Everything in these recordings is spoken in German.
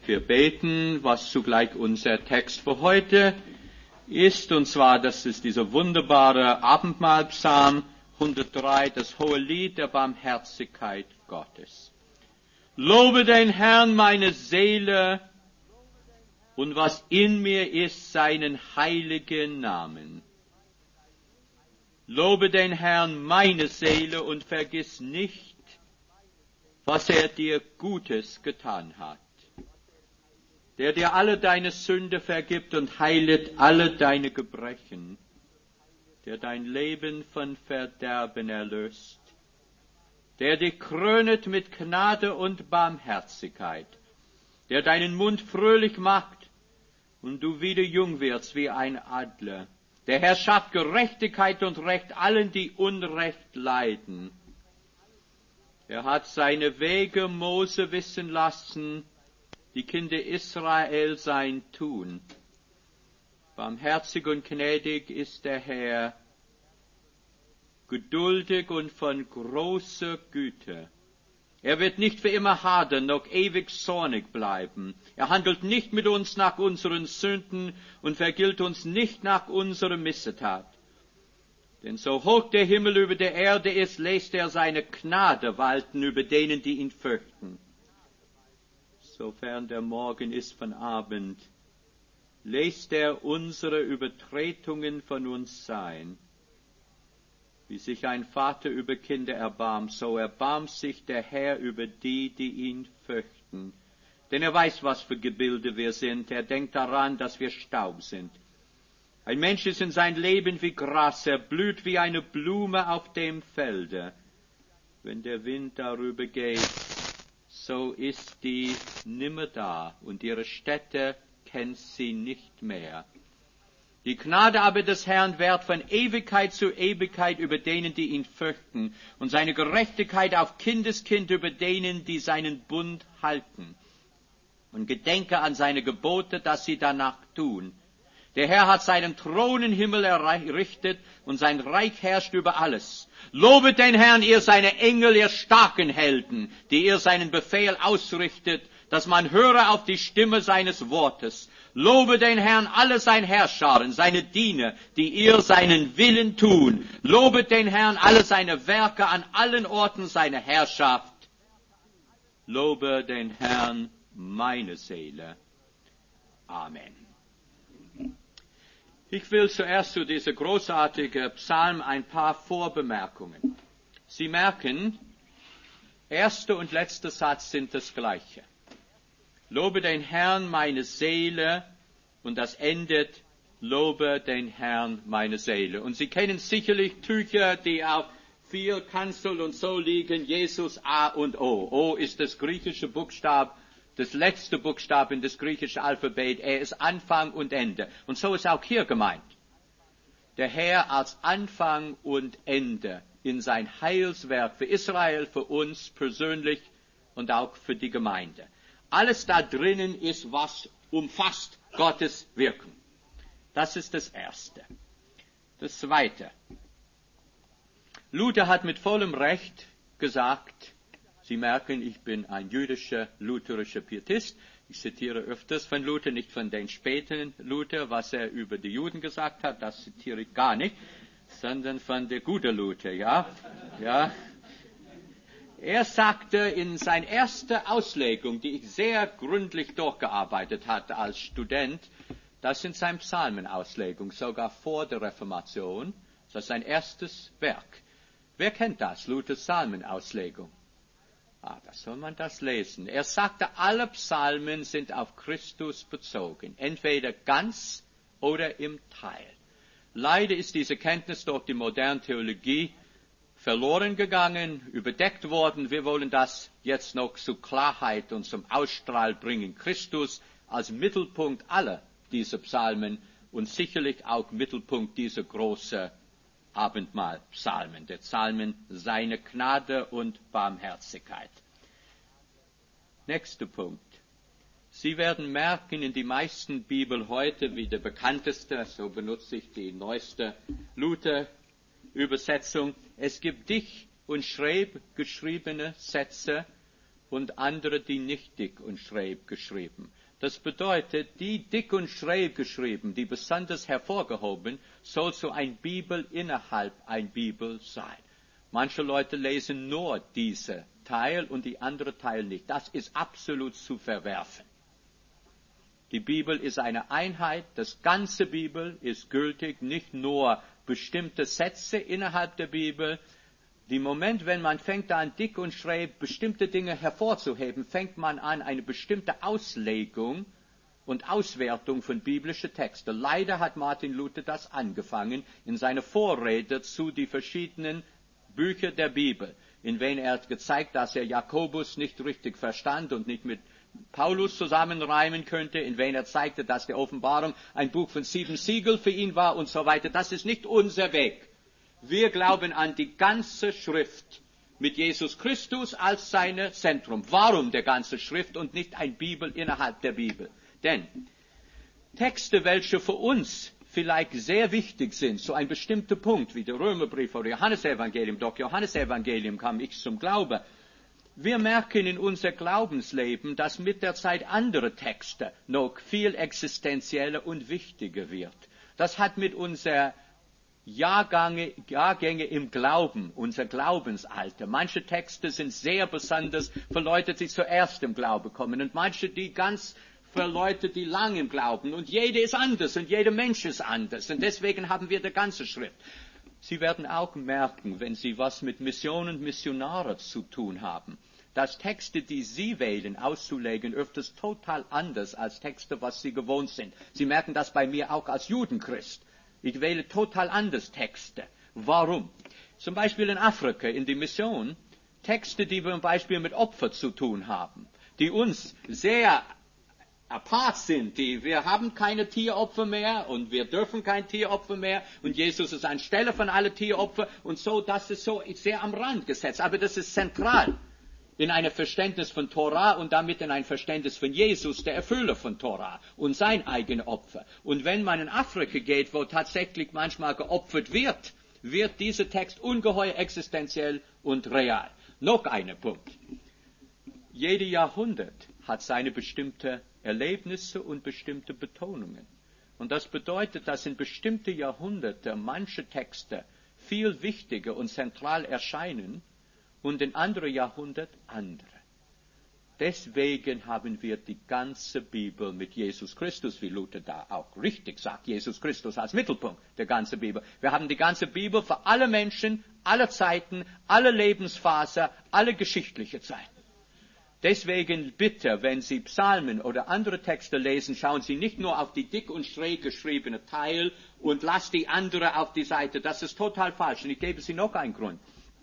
Wir beten, was zugleich unser Text für heute ist, und zwar, das ist dieser wunderbare Abendmahlpsalm 103, das hohe Lied der Barmherzigkeit Gottes. Lobe den Herrn, meine Seele, und was in mir ist, seinen heiligen Namen. Lobe den Herrn, meine Seele, und vergiss nicht, was er dir Gutes getan hat, der dir alle deine Sünde vergibt und heilet alle deine Gebrechen, der dein Leben von Verderben erlöst, der dich krönet mit Gnade und Barmherzigkeit, der deinen Mund fröhlich macht und du wieder jung wirst wie ein Adler. Der Herr schafft Gerechtigkeit und Recht allen, die Unrecht leiden. Er hat seine Wege Mose wissen lassen, die Kinder Israel sein Tun. Barmherzig und gnädig ist der Herr, geduldig und von großer Güte. Er wird nicht für immer hadern, noch ewig zornig bleiben. Er handelt nicht mit uns nach unseren Sünden und vergilt uns nicht nach unserer Missetat. Denn so hoch der Himmel über der Erde ist, lässt er seine Gnade walten über denen, die ihn fürchten. Sofern der Morgen ist von Abend, lässt er unsere Übertretungen von uns sein. Wie sich ein Vater über Kinder erbarmt, so erbarmt sich der Herr über die, die ihn fürchten. Denn er weiß, was für Gebilde wir sind. Er denkt daran, dass wir Staub sind. Ein Mensch ist in sein Leben wie Gras, er blüht wie eine Blume auf dem Felde. Wenn der Wind darüber geht, so ist die nimmer da, und ihre Stätte kennt sie nicht mehr. Die Gnade aber des Herrn währt von Ewigkeit zu Ewigkeit über denen, die ihn fürchten, und seine Gerechtigkeit auf Kindeskind über denen, die seinen Bund halten. Und gedenke an seine Gebote, dass sie danach tun. Der Herr hat seinen Thron im Himmel errichtet, und sein Reich herrscht über alles. Lobet den Herrn, ihr seine Engel, ihr starken Helden, die ihr seinen Befehl ausrichtet, dass man höre auf die Stimme seines Wortes. Lobe den Herrn alle sein Herrscharen, seine Diener, die ihr seinen Willen tun. Lobet den Herrn alle seine Werke an allen Orten seiner Herrschaft. Lobe den Herrn, meine Seele. Amen. Ich will zuerst zu dieser großartigen Psalm ein paar Vorbemerkungen. Sie merken, erster und letzter Satz sind das gleiche. Lobe den Herrn, meine Seele, und das endet, lobe den Herrn, meine Seele. Und Sie kennen sicherlich Tücher, die auf 4 Kanzeln und so liegen, Jesus A und O. O ist das griechische Buchstab, das letzte Buchstaben des griechischen Alphabet. Er ist Anfang und Ende. Und so ist auch hier gemeint. Der Herr als Anfang und Ende in sein Heilswerk für Israel, für uns persönlich und auch für die Gemeinde. Alles da drinnen ist, was umfasst Gottes Wirken. Das ist das Erste. Das Zweite. Luther hat mit vollem Recht gesagt, Sie merken, ich bin ein jüdischer, lutherischer Pietist. Ich zitiere öfters von Luther, nicht von den späten Luther, was er über die Juden gesagt hat, das zitiere ich gar nicht, sondern von der guten Luther, ja. Er sagte in seiner ersten Auslegung, die ich sehr gründlich durchgearbeitet hatte als Student, das sind seine Psalmenauslegung, sogar vor der Reformation, das ist sein erstes Werk. Wer kennt das, Luthers Psalmenauslegung? Das soll man das lesen. Er sagte, alle Psalmen sind auf Christus bezogen, entweder ganz oder im Teil. Leider ist diese Kenntnis durch die moderne Theologie verloren gegangen, überdeckt worden. Wir wollen das jetzt noch zu Klarheit und zum Ausstrahl bringen. Christus als Mittelpunkt aller dieser Psalmen und sicherlich auch Mittelpunkt dieser großen Abendmahlpsalmen, der Psalmen seiner Gnade und Barmherzigkeit. Nächster Punkt. Sie werden merken, in die meisten Bibel heute, wie der bekannteste, so benutze ich die neueste Luther-Übersetzung, es gibt dicht und schräg geschriebene Sätze, und andere, die nicht dick und schräg geschrieben. Das bedeutet, die dick und schräg geschrieben, die besonders hervorgehoben, soll so ein Bibel innerhalb ein Bibel sein. Manche Leute lesen nur diese Teil und die andere Teil nicht. Das ist absolut zu verwerfen. Die Bibel ist eine Einheit, das ganze Bibel ist gültig, nicht nur bestimmte Sätze innerhalb der Bibel. Im Moment, wenn man fängt an, dick und schräg bestimmte Dinge hervorzuheben, fängt man an, eine bestimmte Auslegung und Auswertung von biblischen Texten. Leider hat Martin Luther das angefangen in seiner Vorrede zu den verschiedenen Büchern der Bibel, in denen er hat gezeigt, dass er Jakobus nicht richtig verstand und nicht mit Paulus zusammenreimen könnte, in denen er zeigte, dass die Offenbarung ein Buch von 7 Siegeln für ihn war und so weiter. Das ist nicht unser Weg. Wir glauben an die ganze Schrift mit Jesus Christus als sein Zentrum. Warum der ganze Schrift und nicht ein Bibel innerhalb der Bibel? Denn Texte, welche für uns vielleicht sehr wichtig sind, so ein bestimmter Punkt, wie der Römerbrief oder Johannesevangelium, doch Johannesevangelium kam ich zum Glauben. Wir merken in unser Glaubensleben, dass mit der Zeit andere Texte noch viel existenzieller und wichtiger wird. Das hat mit unserer Jahrgänge im Glauben, unser Glaubensalter. Manche Texte sind sehr besonders für Leute, die zuerst im Glauben kommen und manche, die ganz für Leute, die lang im Glauben. Und jeder ist anders und jeder Mensch ist anders. Und deswegen haben wir die ganze Schrift. Sie werden auch merken, wenn Sie was mit Mission und Missionare zu tun haben, dass Texte, die Sie wählen, auszulegen, öfters total anders als Texte, was Sie gewohnt sind. Sie merken das bei mir auch als Judenchrist. Ich wähle total anders Texte. Warum? Zum Beispiel in Afrika, in der Mission, Texte, die zum Beispiel mit Opfer zu tun haben, die uns sehr apart sind, wir haben keine Tieropfer mehr und wir dürfen kein Tieropfer mehr und Jesus ist anstelle von allen Tieropfer und so, das ist so sehr am Rand gesetzt, aber das ist zentral in einem Verständnis von Torah und damit in ein Verständnis von Jesus, der Erfüller von Torah und sein eigenes Opfer. Und wenn man in Afrika geht, wo tatsächlich manchmal geopfert wird, wird dieser Text ungeheuer existenziell und real. Noch ein Punkt. Jedes Jahrhundert hat seine bestimmten Erlebnisse und bestimmte Betonungen. Und das bedeutet, dass in bestimmten Jahrhunderten manche Texte viel wichtiger und zentral erscheinen und in anderen Jahrhunderten andere. Deswegen haben wir die ganze Bibel mit Jesus Christus, wie Luther da auch richtig sagt, Jesus Christus als Mittelpunkt der ganzen Bibel. Wir haben die ganze Bibel für alle Menschen, alle Zeiten, alle Lebensphasen, alle geschichtliche Zeiten. Deswegen bitte, wenn Sie Psalmen oder andere Texte lesen, schauen Sie nicht nur auf die dick und schräg geschriebene Teil und lassen die andere auf die Seite. Das ist total falsch. Und ich gebe Sie noch einen Grund.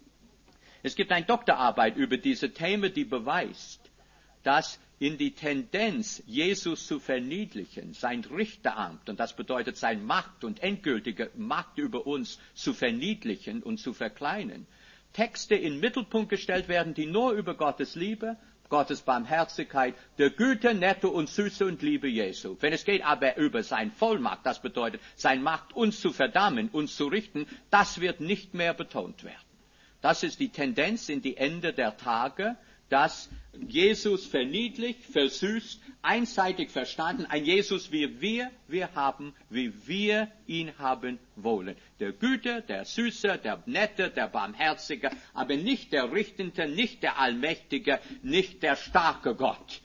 Es gibt eine Doktorarbeit über diese Themen, die beweist, dass in die Tendenz, Jesus zu verniedlichen, sein Richteramt, und das bedeutet sein Macht und endgültige Macht über uns zu verniedlichen und zu verkleinern, Texte in den Mittelpunkt gestellt werden, die nur über Gottes Liebe, Gottes Barmherzigkeit, der Güte, Nette und Süße und Liebe Jesu. Wenn es geht aber über sein Vollmacht, das bedeutet, sein Macht uns zu verdammen, uns zu richten, das wird nicht mehr betont werden. Das ist die Tendenz in die Ende der Tage, dass Jesus verniedlicht, versüßt, einseitig verstanden, ein Jesus, wie wir haben, wie wir ihn haben wollen. Der Güte, der Süße, der Nette, der Barmherzige, aber nicht der Richtende, nicht der Allmächtige, nicht der starke Gott.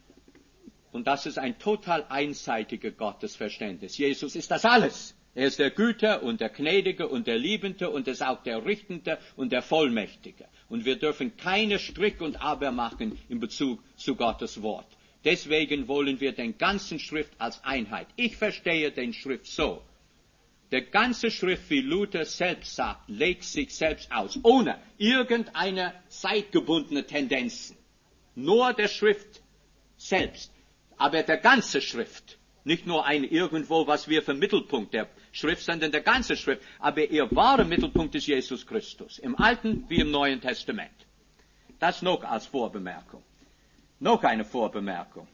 Und das ist ein total einseitiges Gottesverständnis. Jesus ist das alles. Er ist der Güte und der Gnädige und der Liebende und ist auch der Richtende und der Vollmächtige. Und wir dürfen keine Strick und Aber machen in Bezug zu Gottes Wort. Deswegen wollen wir den ganzen Schrift als Einheit. Ich verstehe den Schrift so. Der ganze Schrift, wie Luther selbst sagt, legt sich selbst aus, ohne irgendeine zeitgebundene Tendenzen. Nur der Schrift selbst. Aber der ganze Schrift. Nicht nur ein irgendwo, was wir für Mittelpunkt der Schrift, sondern der ganze Schrift. Aber ihr wahrer Mittelpunkt ist Jesus Christus. Im Alten wie im Neuen Testament. Das noch als Vorbemerkung. Noch eine Vorbemerkung.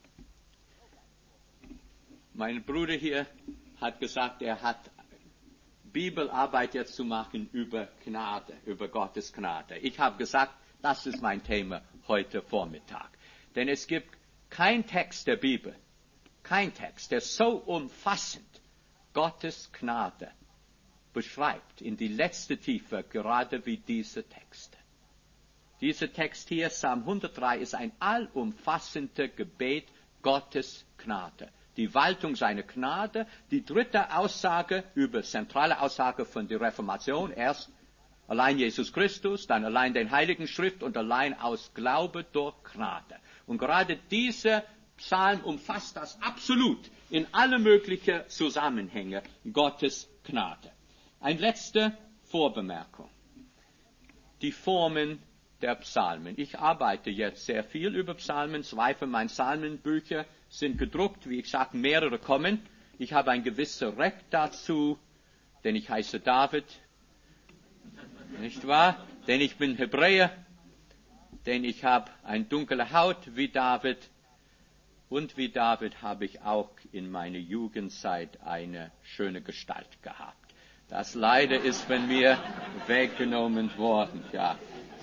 Mein Bruder hier hat gesagt, er hat Bibelarbeit jetzt zu machen über Gnade, über Gottes Gnade. Ich habe gesagt, das ist mein Thema heute Vormittag. Denn es gibt keinen Text der Bibel, kein Text, der so umfassend Gottes Gnade beschreibt in die letzte Tiefe, gerade wie diese Texte. Dieser Text hier, Psalm 103, ist ein allumfassender Gebet Gottes Gnade. Die Waltung seiner Gnade, die dritte Aussage zentrale Aussage von der Reformation, erst allein Jesus Christus, dann allein den Heiligen Schrift und allein aus Glaube durch Gnade. Und gerade dieser Psalm umfasst das absolut in alle möglichen Zusammenhänge Gottes Gnade. Eine letzte Vorbemerkung. Die Formen der Psalmen. Ich arbeite jetzt sehr viel über Psalmen. 2 von meinen Psalmenbüchern sind gedruckt. Wie ich sage, mehrere kommen. Ich habe ein gewisses Recht dazu, denn ich heiße David. Nicht wahr? Denn ich bin Hebräer. Denn ich habe eine dunkle Haut wie David. Und wie David habe ich auch in meiner Jugendzeit eine schöne Gestalt gehabt. Das leider ist von mir weggenommen worden, ja.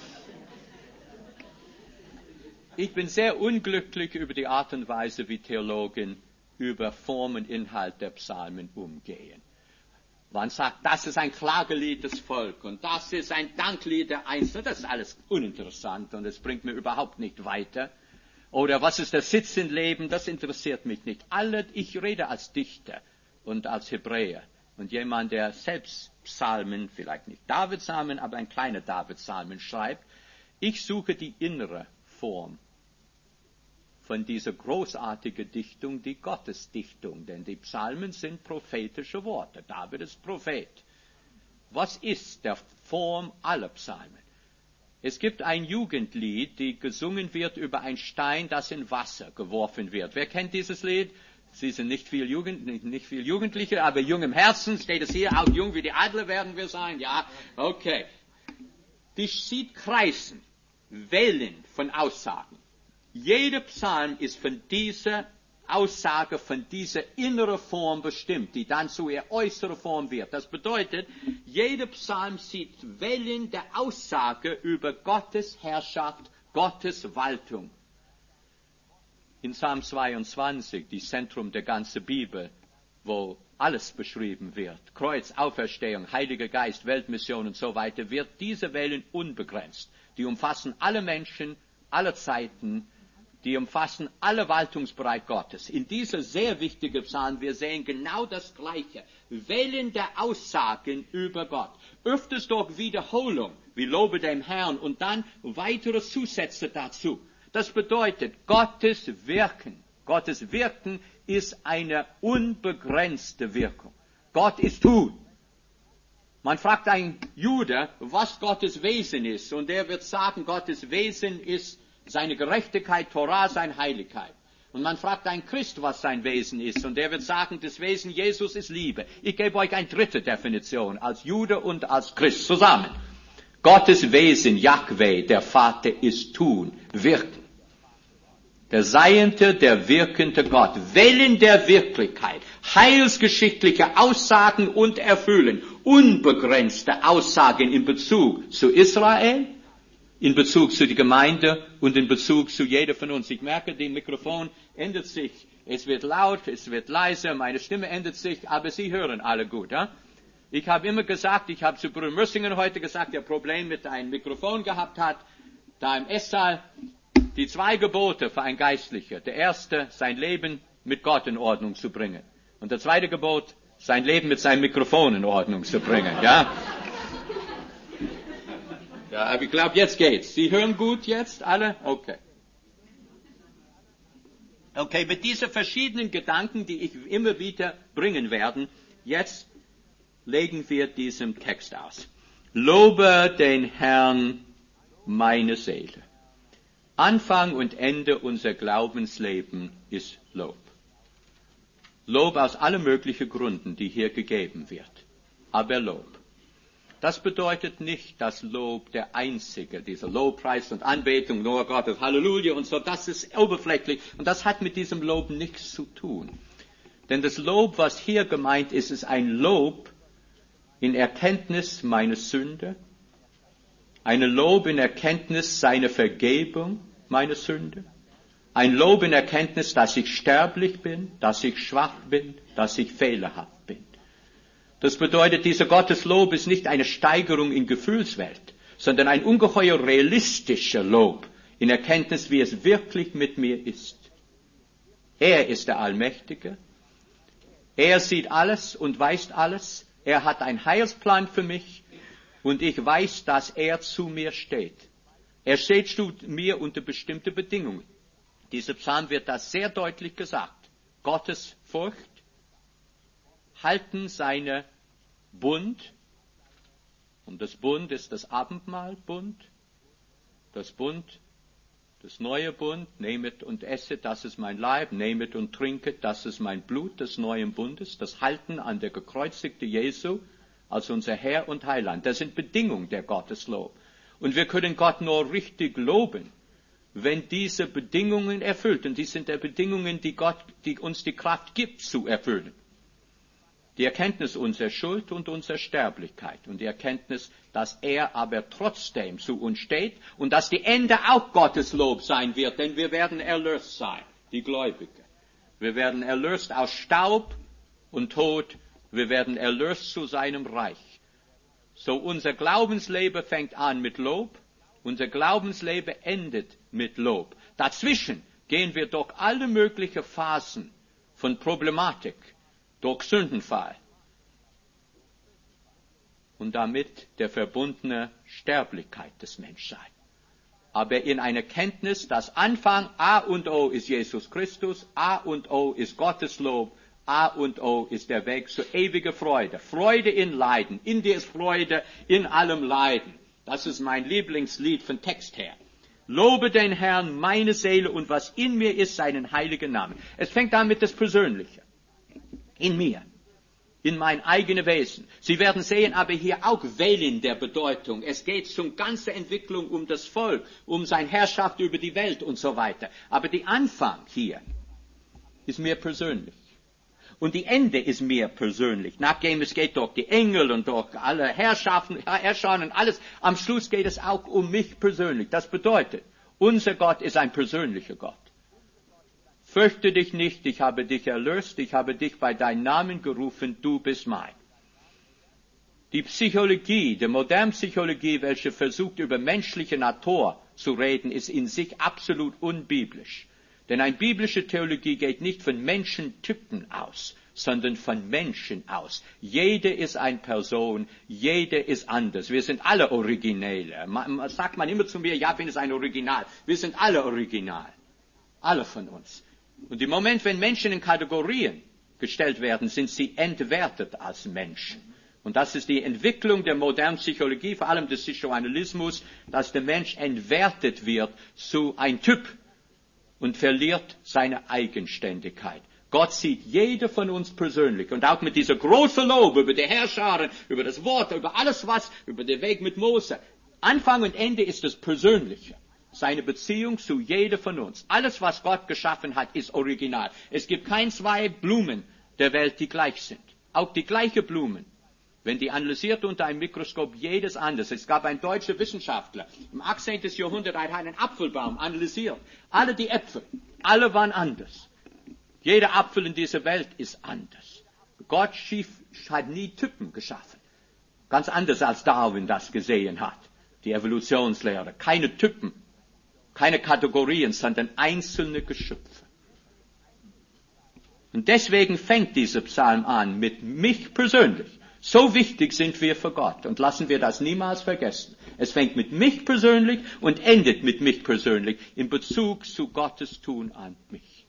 Ich bin sehr unglücklich über die Art und Weise, wie Theologen über Form und Inhalt der Psalmen umgehen. Man sagt, das ist ein Klagelied des Volkes und das ist ein Danklied der Einzelnen. Das ist alles uninteressant und es bringt mir überhaupt nicht weiter. Oder was ist der Sitz im Leben? Das interessiert mich nicht. Ich rede als Dichter und als Hebräer und jemand, der selbst Psalmen, vielleicht nicht Davidpsalmen, aber ein kleiner Davidpsalmen schreibt. Ich suche die innere Form von dieser großartigen Dichtung, die Gottesdichtung, denn die Psalmen sind prophetische Worte. David ist Prophet. Was ist der Form aller Psalmen? Es gibt ein Jugendlied, die gesungen wird über ein Stein, das in Wasser geworfen wird. Wer kennt dieses Lied? Sie sind nicht viel Jugendliche, aber jung im Herzen steht es hier, auch jung wie die Adler werden wir sein. Ja, okay. Die sieht kreisen, Wellen von Aussagen. Jeder Psalm ist von dieser Aussage, von dieser inneren Form bestimmt, die dann zu ihrer äußeren Form wird. Das bedeutet, jeder Psalm sieht Wellen der Aussage über Gottes Herrschaft, Gottes Waltung. In Psalm 22, die Zentrum der ganzen Bibel, wo alles beschrieben wird, Kreuz, Auferstehung, Heiliger Geist, Weltmission und so weiter, wird diese Wellen unbegrenzt. Die umfassen alle Menschen, alle Zeiten, die umfassen alle Waltungsbereich Gottes. In dieser sehr wichtigen Psalm, wir sehen genau das Gleiche. Wellen der Aussagen über Gott. Öfters durch Wiederholung, wie Lobe dem Herrn, und dann weitere Zusätze dazu. Das bedeutet, Gottes Wirken ist eine unbegrenzte Wirkung. Gott ist Tun. Man fragt einen Jude, was Gottes Wesen ist, und er wird sagen, Gottes Wesen ist seine Gerechtigkeit, Torah, seine Heiligkeit. Und man fragt einen Christ, was sein Wesen ist, und der wird sagen, das Wesen Jesus ist Liebe. Ich gebe euch eine dritte Definition, als Jude und als Christ zusammen. Gottes Wesen, Jahwe, der Vater, ist Tun, Wirken. Der Seiende, der wirkende Gott, Wellen der Wirklichkeit, heilsgeschichtliche Aussagen und Erfüllen, unbegrenzte Aussagen in Bezug zu Israel, in Bezug zu der Gemeinde und in Bezug zu jeder von uns. Ich merke, das Mikrofon ändert sich. Es wird laut, es wird leise, meine Stimme ändert sich, aber Sie hören alle gut. Ja? Ich habe immer gesagt, ich habe zu Bruder Mössingen heute gesagt, der Problem mit einem Mikrofon gehabt hat, da im Esssaal die 2 Gebote für ein Geistlicher. Der erste, sein Leben mit Gott in Ordnung zu bringen. Und der zweite Gebot, sein Leben mit seinem Mikrofon in Ordnung zu bringen. Ja? Ja, aber ich glaube, jetzt geht's. Sie hören gut jetzt alle? Okay. Okay, mit diesen verschiedenen Gedanken, die ich immer wieder bringen werde, jetzt legen wir diesen Text aus. Lobe den Herrn, meine Seele. Anfang und Ende unser Glaubensleben ist Lob. Lob aus allen möglichen Gründen, die hier gegeben wird. Aber Lob. Das bedeutet nicht, dass Lob der einzige, dieser Lobpreis und Anbetung, nur Gottes Halleluja und so, das ist oberflächlich und das hat mit diesem Lob nichts zu tun. Denn das Lob, was hier gemeint ist, ist ein Lob in Erkenntnis meiner Sünde, ein Lob in Erkenntnis seiner Vergebung, meine Sünde. Ein Lob in Erkenntnis, dass ich sterblich bin, dass ich schwach bin, dass ich fehlerhaft bin. Das bedeutet, dieser Gotteslob ist nicht eine Steigerung in Gefühlswelt, sondern ein ungeheuer realistischer Lob in Erkenntnis, wie es wirklich mit mir ist. Er ist der Allmächtige. Er sieht alles und weiß alles. Er hat einen Heilsplan für mich und ich weiß, dass er zu mir steht. Er steht zu mir unter bestimmte Bedingungen. Dieser Psalm wird das sehr deutlich gesagt. Gottes Furcht, halten seine Bund, und das Bund ist das Abendmahlbund, das Bund, das neue Bund, nehmet und esset, das ist mein Leib, nehmet und trinket, das ist mein Blut des neuen Bundes, das Halten an der gekreuzigte Jesu als unser Herr und Heiland. Das sind Bedingungen der Gotteslob. Und wir können Gott nur richtig loben, wenn diese Bedingungen erfüllt. Und dies sind die Bedingungen, die uns die Kraft gibt, zu erfüllen. Die Erkenntnis unserer Schuld und unserer Sterblichkeit und die Erkenntnis, dass er aber trotzdem zu uns steht und dass die Ende auch Gottes Lob sein wird, denn wir werden erlöst sein, die Gläubigen. Wir werden erlöst aus Staub und Tod, wir werden erlöst zu seinem Reich. So unser Glaubensleben fängt an mit Lob, unser Glaubensleben endet mit Lob. Dazwischen gehen wir durch alle möglichen Phasen von Problematik, durch Sündenfall und damit der verbundene Sterblichkeit des Menschseins. Aber in einer Kenntnis, dass Anfang A und O ist Jesus Christus, A und O ist Gottes Lob, A und O ist der Weg zur ewigen Freude. Freude in Leiden, in dir ist Freude in allem Leiden. Das ist mein Lieblingslied von Text her. Lobe den Herrn, meine Seele, und was in mir ist, seinen heiligen Namen. Es fängt an mit das Persönliche. In mir, in mein eigenes Wesen. Sie werden sehen, aber hier auch wählen der Bedeutung. Es geht zum ganzen Entwicklung um das Volk, um seine Herrschaft über die Welt und so weiter. Aber die Anfang hier ist mir persönlich. Und die Ende ist mir persönlich. Nachdem es geht durch die Engel und durch alle Herrschaften und alles. Am Schluss geht es auch um mich persönlich. Das bedeutet, unser Gott ist ein persönlicher Gott. Fürchte dich nicht, ich habe dich erlöst, ich habe dich bei deinem Namen gerufen, du bist mein. Die Psychologie, die moderne Psychologie, welche versucht, über menschliche Natur zu reden, ist in sich absolut unbiblisch. Denn eine biblische Theologie geht nicht von Menschentypen aus, sondern von Menschen aus. Jede ist eine Person, jede ist anders. Wir sind alle Originäle. Sagt man immer zu mir, ja, bin es ein Original. Wir sind alle Original. Alle von uns. Und im Moment, wenn Menschen in Kategorien gestellt werden, sind sie entwertet als Menschen. Und das ist die Entwicklung der modernen Psychologie, vor allem des Psychoanalytismus, dass der Mensch entwertet wird zu einem Typ und verliert seine Eigenständigkeit. Gott sieht jede von uns persönlich und auch mit dieser großen Lob über die Herrscher, über das Wort, über alles was, über den Weg mit Mose. Anfang und Ende ist das Persönliche. Seine Beziehung zu jedem von uns. Alles, was Gott geschaffen hat, ist original. Es gibt kein zwei Blumen der Welt, die gleich sind. Auch die gleichen Blumen. Wenn die analysiert unter einem Mikroskop, jedes anders. Es gab einen deutschen Wissenschaftler, im 18. Jahrhundert, der hat einen Apfelbaum analysiert. Alle die Äpfel, alle waren anders. Jeder Apfel in dieser Welt ist anders. Gott hat nie Typen geschaffen. Ganz anders als Darwin das gesehen hat. Die Evolutionslehre. Keine Typen. Keine Kategorien, sondern einzelne Geschöpfe. Und deswegen fängt dieser Psalm an mit mich persönlich. So wichtig sind wir für Gott und lassen wir das niemals vergessen. Es fängt mit mich persönlich und endet mit mich persönlich in Bezug zu Gottes Tun an mich.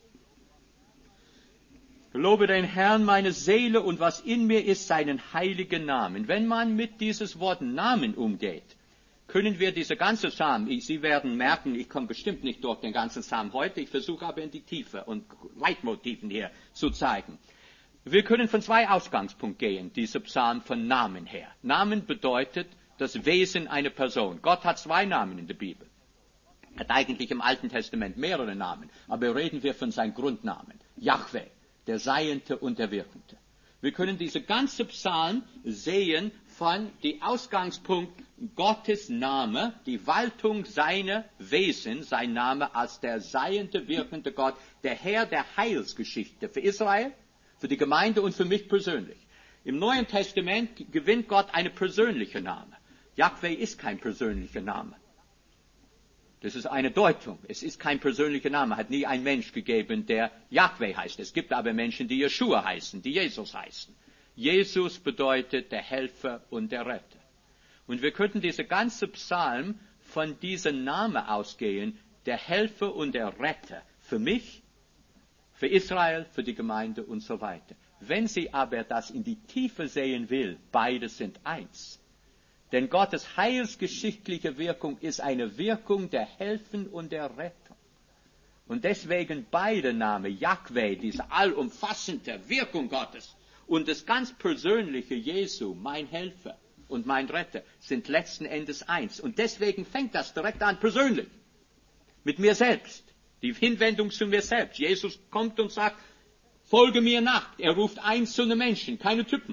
Lobe den Herrn, meine Seele, und was in mir ist, seinen heiligen Namen. Wenn man mit dieses Wort Namen umgeht, können wir diese ganze Psalm, Sie werden merken, ich komme bestimmt nicht durch den ganzen Psalm heute, ich versuche aber in die Tiefe und Leitmotiven hier zu zeigen. Wir können von zwei Ausgangspunkten gehen, dieser Psalm von Namen her. Namen bedeutet das Wesen einer Person. Gott hat zwei Namen in der Bibel. Er hat eigentlich im Alten Testament mehrere Namen, aber reden wir von seinem Grundnamen. Jahwe, der Seiende und der Wirkende. Wir können diese ganze Psalm sehen von dem Ausgangspunkt, Gottes Name, die Waltung seiner Wesen, sein Name als der seiende, wirkende Gott, der Herr der Heilsgeschichte für Israel, für die Gemeinde und für mich persönlich. Im Neuen Testament gewinnt Gott eine persönliche Name. Jahwe ist kein persönlicher Name. Das ist eine Deutung. Es ist kein persönlicher Name. Hat nie ein Mensch gegeben, der Jahwe heißt. Es gibt aber Menschen, die Jeschua heißen, die Jesus heißen. Jesus bedeutet der Helfer und der Retter. Und wir könnten diese ganze Psalm von diesem Namen ausgehen, der Helfer und der Retter. Für mich, für Israel, für die Gemeinde und so weiter. Wenn sie aber das in die Tiefe sehen will, beide sind eins. Denn Gottes heilsgeschichtliche Wirkung ist eine Wirkung der Helfen und der Rettung. Und deswegen beide Namen, Jahwe, diese allumfassende Wirkung Gottes, und das ganz persönliche Jesu, mein Helfer und mein Retter, sind letzten Endes eins. Und deswegen fängt das direkt an persönlich. Mit mir selbst. Die Hinwendung zu mir selbst. Jesus kommt und sagt, folge mir nach. Er ruft einzelne Menschen, keine Typen.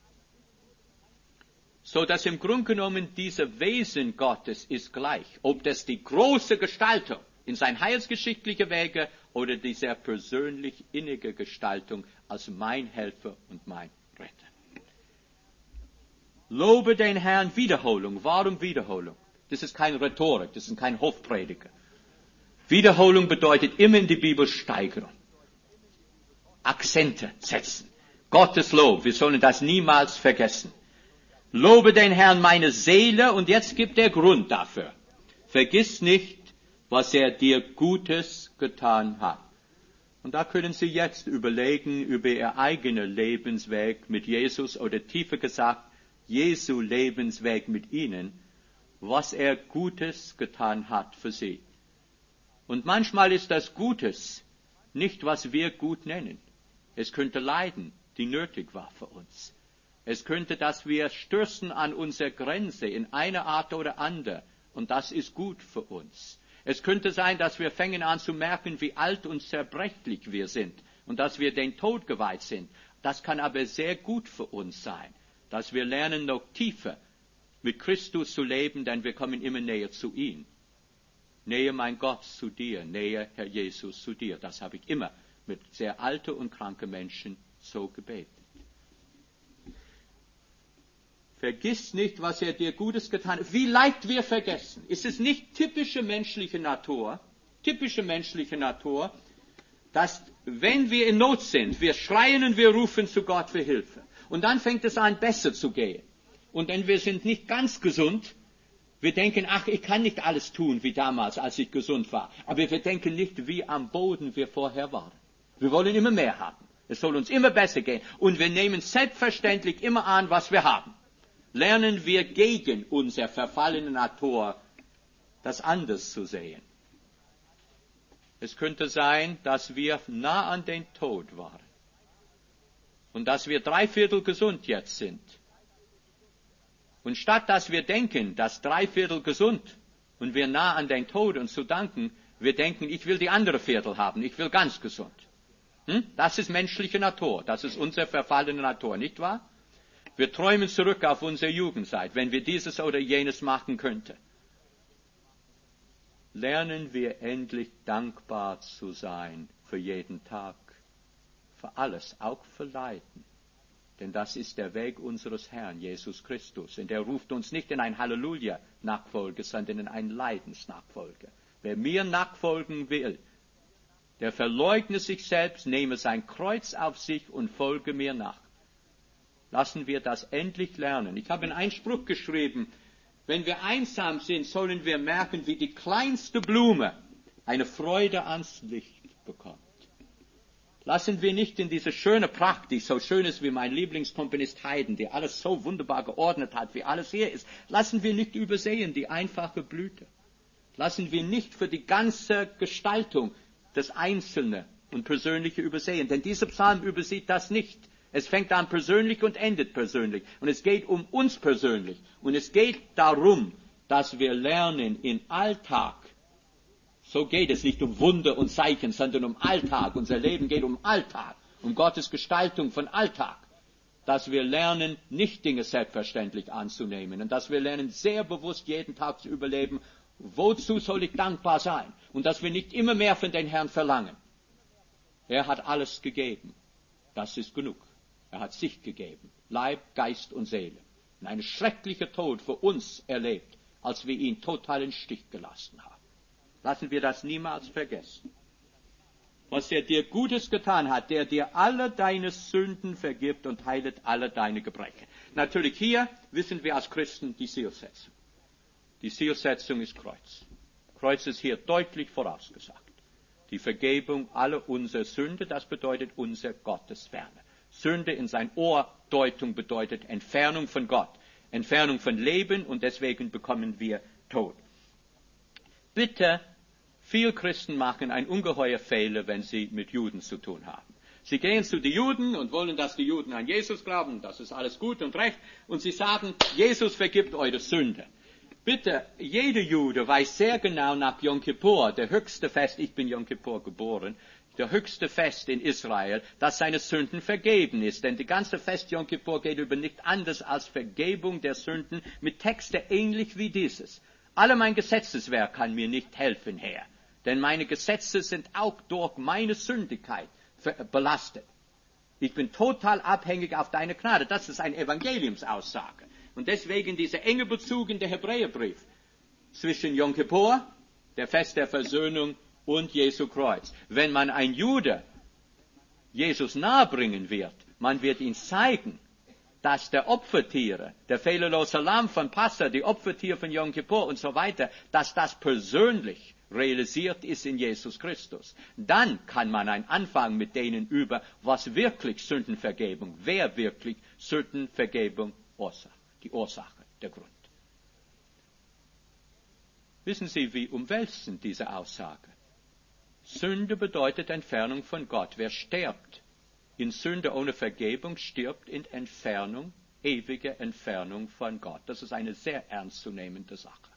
So dass im Grunde genommen diese Wesen Gottes ist gleich. Ob das die große Gestaltung in sein heilsgeschichtliche Wege oder diese persönlich innige Gestaltung als mein Helfer und mein Retter. Lobe den Herrn, Wiederholung. Warum Wiederholung? Das ist keine Rhetorik, das ist kein Hofprediger. Wiederholung bedeutet immer in die Bibel Steigerung. Akzente setzen. Gottes Lob, wir sollen das niemals vergessen. Lobe den Herrn meine Seele, und jetzt gibt er Grund dafür. Vergiss nicht, was er dir Gutes getan hat. Und da können Sie jetzt überlegen über Ihr eigener Lebensweg mit Jesus oder tiefer gesagt, Jesu Lebensweg mit Ihnen, was er Gutes getan hat für Sie. Und manchmal ist das Gutes nicht, was wir gut nennen. Es könnte Leiden, die nötig war für uns. Es könnte, dass wir stürzen an unsere Grenze in einer Art oder andere, und das ist gut für uns. Es könnte sein, dass wir fangen an zu merken, wie alt und zerbrechlich wir sind und dass wir den Tod geweiht sind. Das kann aber sehr gut für uns sein, dass wir lernen, noch tiefer mit Christus zu leben, denn wir kommen immer näher zu ihm. Nähe, mein Gott, zu dir, nähe, Herr Jesus, zu dir. Das habe ich immer mit sehr alten und kranken Menschen so gebetet. Vergiss nicht, was er dir Gutes getan hat. Wie leicht wir vergessen. Ist es nicht typische menschliche Natur, dass wenn wir in Not sind, wir schreien und wir rufen zu Gott für Hilfe. Und dann fängt es an, besser zu gehen. Und denn wir sind nicht ganz gesund, wir denken, ach, ich kann nicht alles tun wie damals, als ich gesund war. Aber wir denken nicht, wie am Boden wir vorher waren. Wir wollen immer mehr haben. Es soll uns immer besser gehen. Und wir nehmen selbstverständlich immer an, was wir haben. Lernen wir gegen unsere verfallene Natur, das anders zu sehen. Es könnte sein, dass wir nah an den Tod waren. Und dass wir 3/4 gesund jetzt sind. Und statt dass wir denken, dass 3/4 gesund und wir nah an den Tod uns zu danken, wir denken, ich will die andere Viertel haben, ich will ganz gesund. Das ist menschliche Natur, das ist unsere verfallene Natur, nicht wahr? Wir träumen zurück auf unsere Jugendzeit, wenn wir dieses oder jenes machen könnten. Lernen wir endlich dankbar zu sein für jeden Tag, für alles, auch für Leiden. Denn das ist der Weg unseres Herrn, Jesus Christus. Und er ruft uns nicht in ein Halleluja-Nachfolge, sondern in ein Leidensnachfolge. Wer mir nachfolgen will, der verleugne sich selbst, nehme sein Kreuz auf sich und folge mir nach. Lassen wir das endlich lernen. Ich habe einen Spruch geschrieben, wenn wir einsam sind, sollen wir merken, wie die kleinste Blume eine Freude ans Licht bekommt. Lassen wir nicht in diese schöne Pracht, die so schön ist wie mein Lieblingskomponist Haydn, der alles so wunderbar geordnet hat, wie alles hier ist, lassen wir nicht übersehen die einfache Blüte. Lassen wir nicht für die ganze Gestaltung das Einzelne und Persönliche übersehen, denn dieser Psalm übersieht das nicht. Es fängt an persönlich und endet persönlich. Und es geht um uns persönlich. Und es geht darum, dass wir lernen in Alltag. So geht es nicht um Wunder und Zeichen, sondern um Alltag. Unser Leben geht um Alltag. Um Gottes Gestaltung von Alltag. dass wir lernen, nicht Dinge selbstverständlich anzunehmen und dass wir lernen, sehr bewusst jeden Tag zu überleben, wozu soll ich dankbar sein und dass wir nicht immer mehr von den Herrn verlangen. Er hat alles gegeben. Das ist genug. Er hat sich gegeben. Leib, Geist und Seele. Und einen schrecklichen Tod für uns erlebt, als wir ihn total in den Stich gelassen haben. Lassen wir das niemals vergessen. Was er dir Gutes getan hat, der dir alle deine Sünden vergibt und heilet alle deine Gebrechen. Natürlich hier wissen wir als Christen die Zielsetzung. Die Zielsetzung ist Kreuz. Kreuz ist hier deutlich vorausgesagt. Die Vergebung aller unserer Sünde, das bedeutet unsere Gottesferne. Sünde in seiner Ohrdeutung bedeutet Entfernung von Gott, Entfernung von Leben und deswegen bekommen wir Tod. Bitte, viele Christen machen einen ungeheuer Fehler, wenn sie mit Juden zu tun haben. Sie gehen zu den Juden und wollen, dass die Juden an Jesus glauben, das ist alles gut und recht, und sie sagen, Jesus vergibt eure Sünde. Bitte, jeder Jude weiß sehr genau nach Yom Kippur, der höchste Fest, ich bin Yom Kippur geboren, der höchste Fest in Israel, dass seine Sünden vergeben ist. Denn die ganze Fest Yom Kippur geht über nichts anderes als Vergebung der Sünden mit Texten ähnlich wie dieses. Alle mein Gesetzeswerk kann mir nicht helfen, Herr. Denn meine Gesetze sind auch durch meine Sündigkeit belastet. Ich bin total abhängig auf deine Gnade. Das ist eine Evangeliumsaussage. Und deswegen dieser enge Bezug in der Hebräerbrief zwischen Yom Kippur, der Fest der Versöhnung, und Jesu Kreuz. Wenn man ein Jude Jesus nahebringen wird, man wird ihm zeigen, dass der Opfertiere, der fehlerlose Lamm von Passa, die Opfertiere von Yom Kippur und so weiter, dass das persönlich realisiert ist in Jesus Christus. Dann kann man einen Anfang mit denen über, was wirklich Sündenvergebung, wer wirklich Sündenvergebung Ursache, die Ursache, der Grund. Wissen Sie, wie umwälzend diese Aussage? Sünde bedeutet Entfernung von Gott. Wer stirbt in Sünde ohne Vergebung, stirbt in Entfernung, ewige Entfernung von Gott. Das ist eine sehr ernstzunehmende Sache.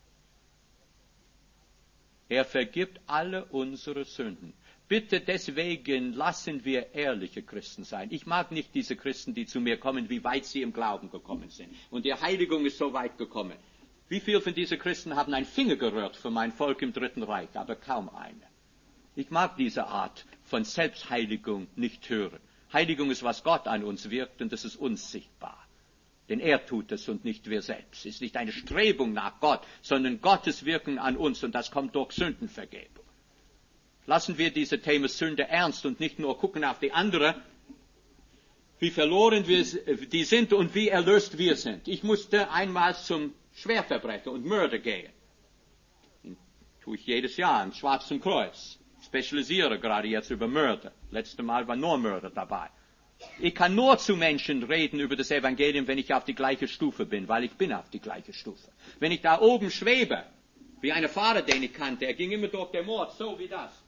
Er vergibt alle unsere Sünden. Bitte deswegen lassen wir ehrliche Christen sein. Ich mag nicht diese Christen, die zu mir kommen, wie weit sie im Glauben gekommen sind. Und die Heiligung ist so weit gekommen. Wie viele von diesen Christen haben einen Finger gerührt für mein Volk im Dritten Reich? Aber kaum einer. Ich mag diese Art von Selbstheiligung nicht hören. Heiligung ist, was Gott an uns wirkt, und das ist uns sichtbar. Denn er tut es und nicht wir selbst. Es ist nicht eine Strebung nach Gott, sondern Gottes Wirken an uns, und das kommt durch Sündenvergebung. Lassen wir diese Themen Sünde ernst und nicht nur gucken auf die andere, wie verloren die sind und wie erlöst wir sind. Ich musste einmal zum Schwerverbrecher und Mörder gehen. Das tue ich jedes Jahr im Schwarzen Kreuz. Spezialisiere gerade jetzt über Mörder. Letztes Mal war nur Mörder dabei. Ich kann nur zu Menschen reden über das Evangelium, wenn ich auf die gleiche Stufe bin, weil ich bin auf die gleiche Stufe. Wenn ich da oben schwebe, wie ein Fahrer, den ich kannte, er ging immer durch den Mord, so wie das.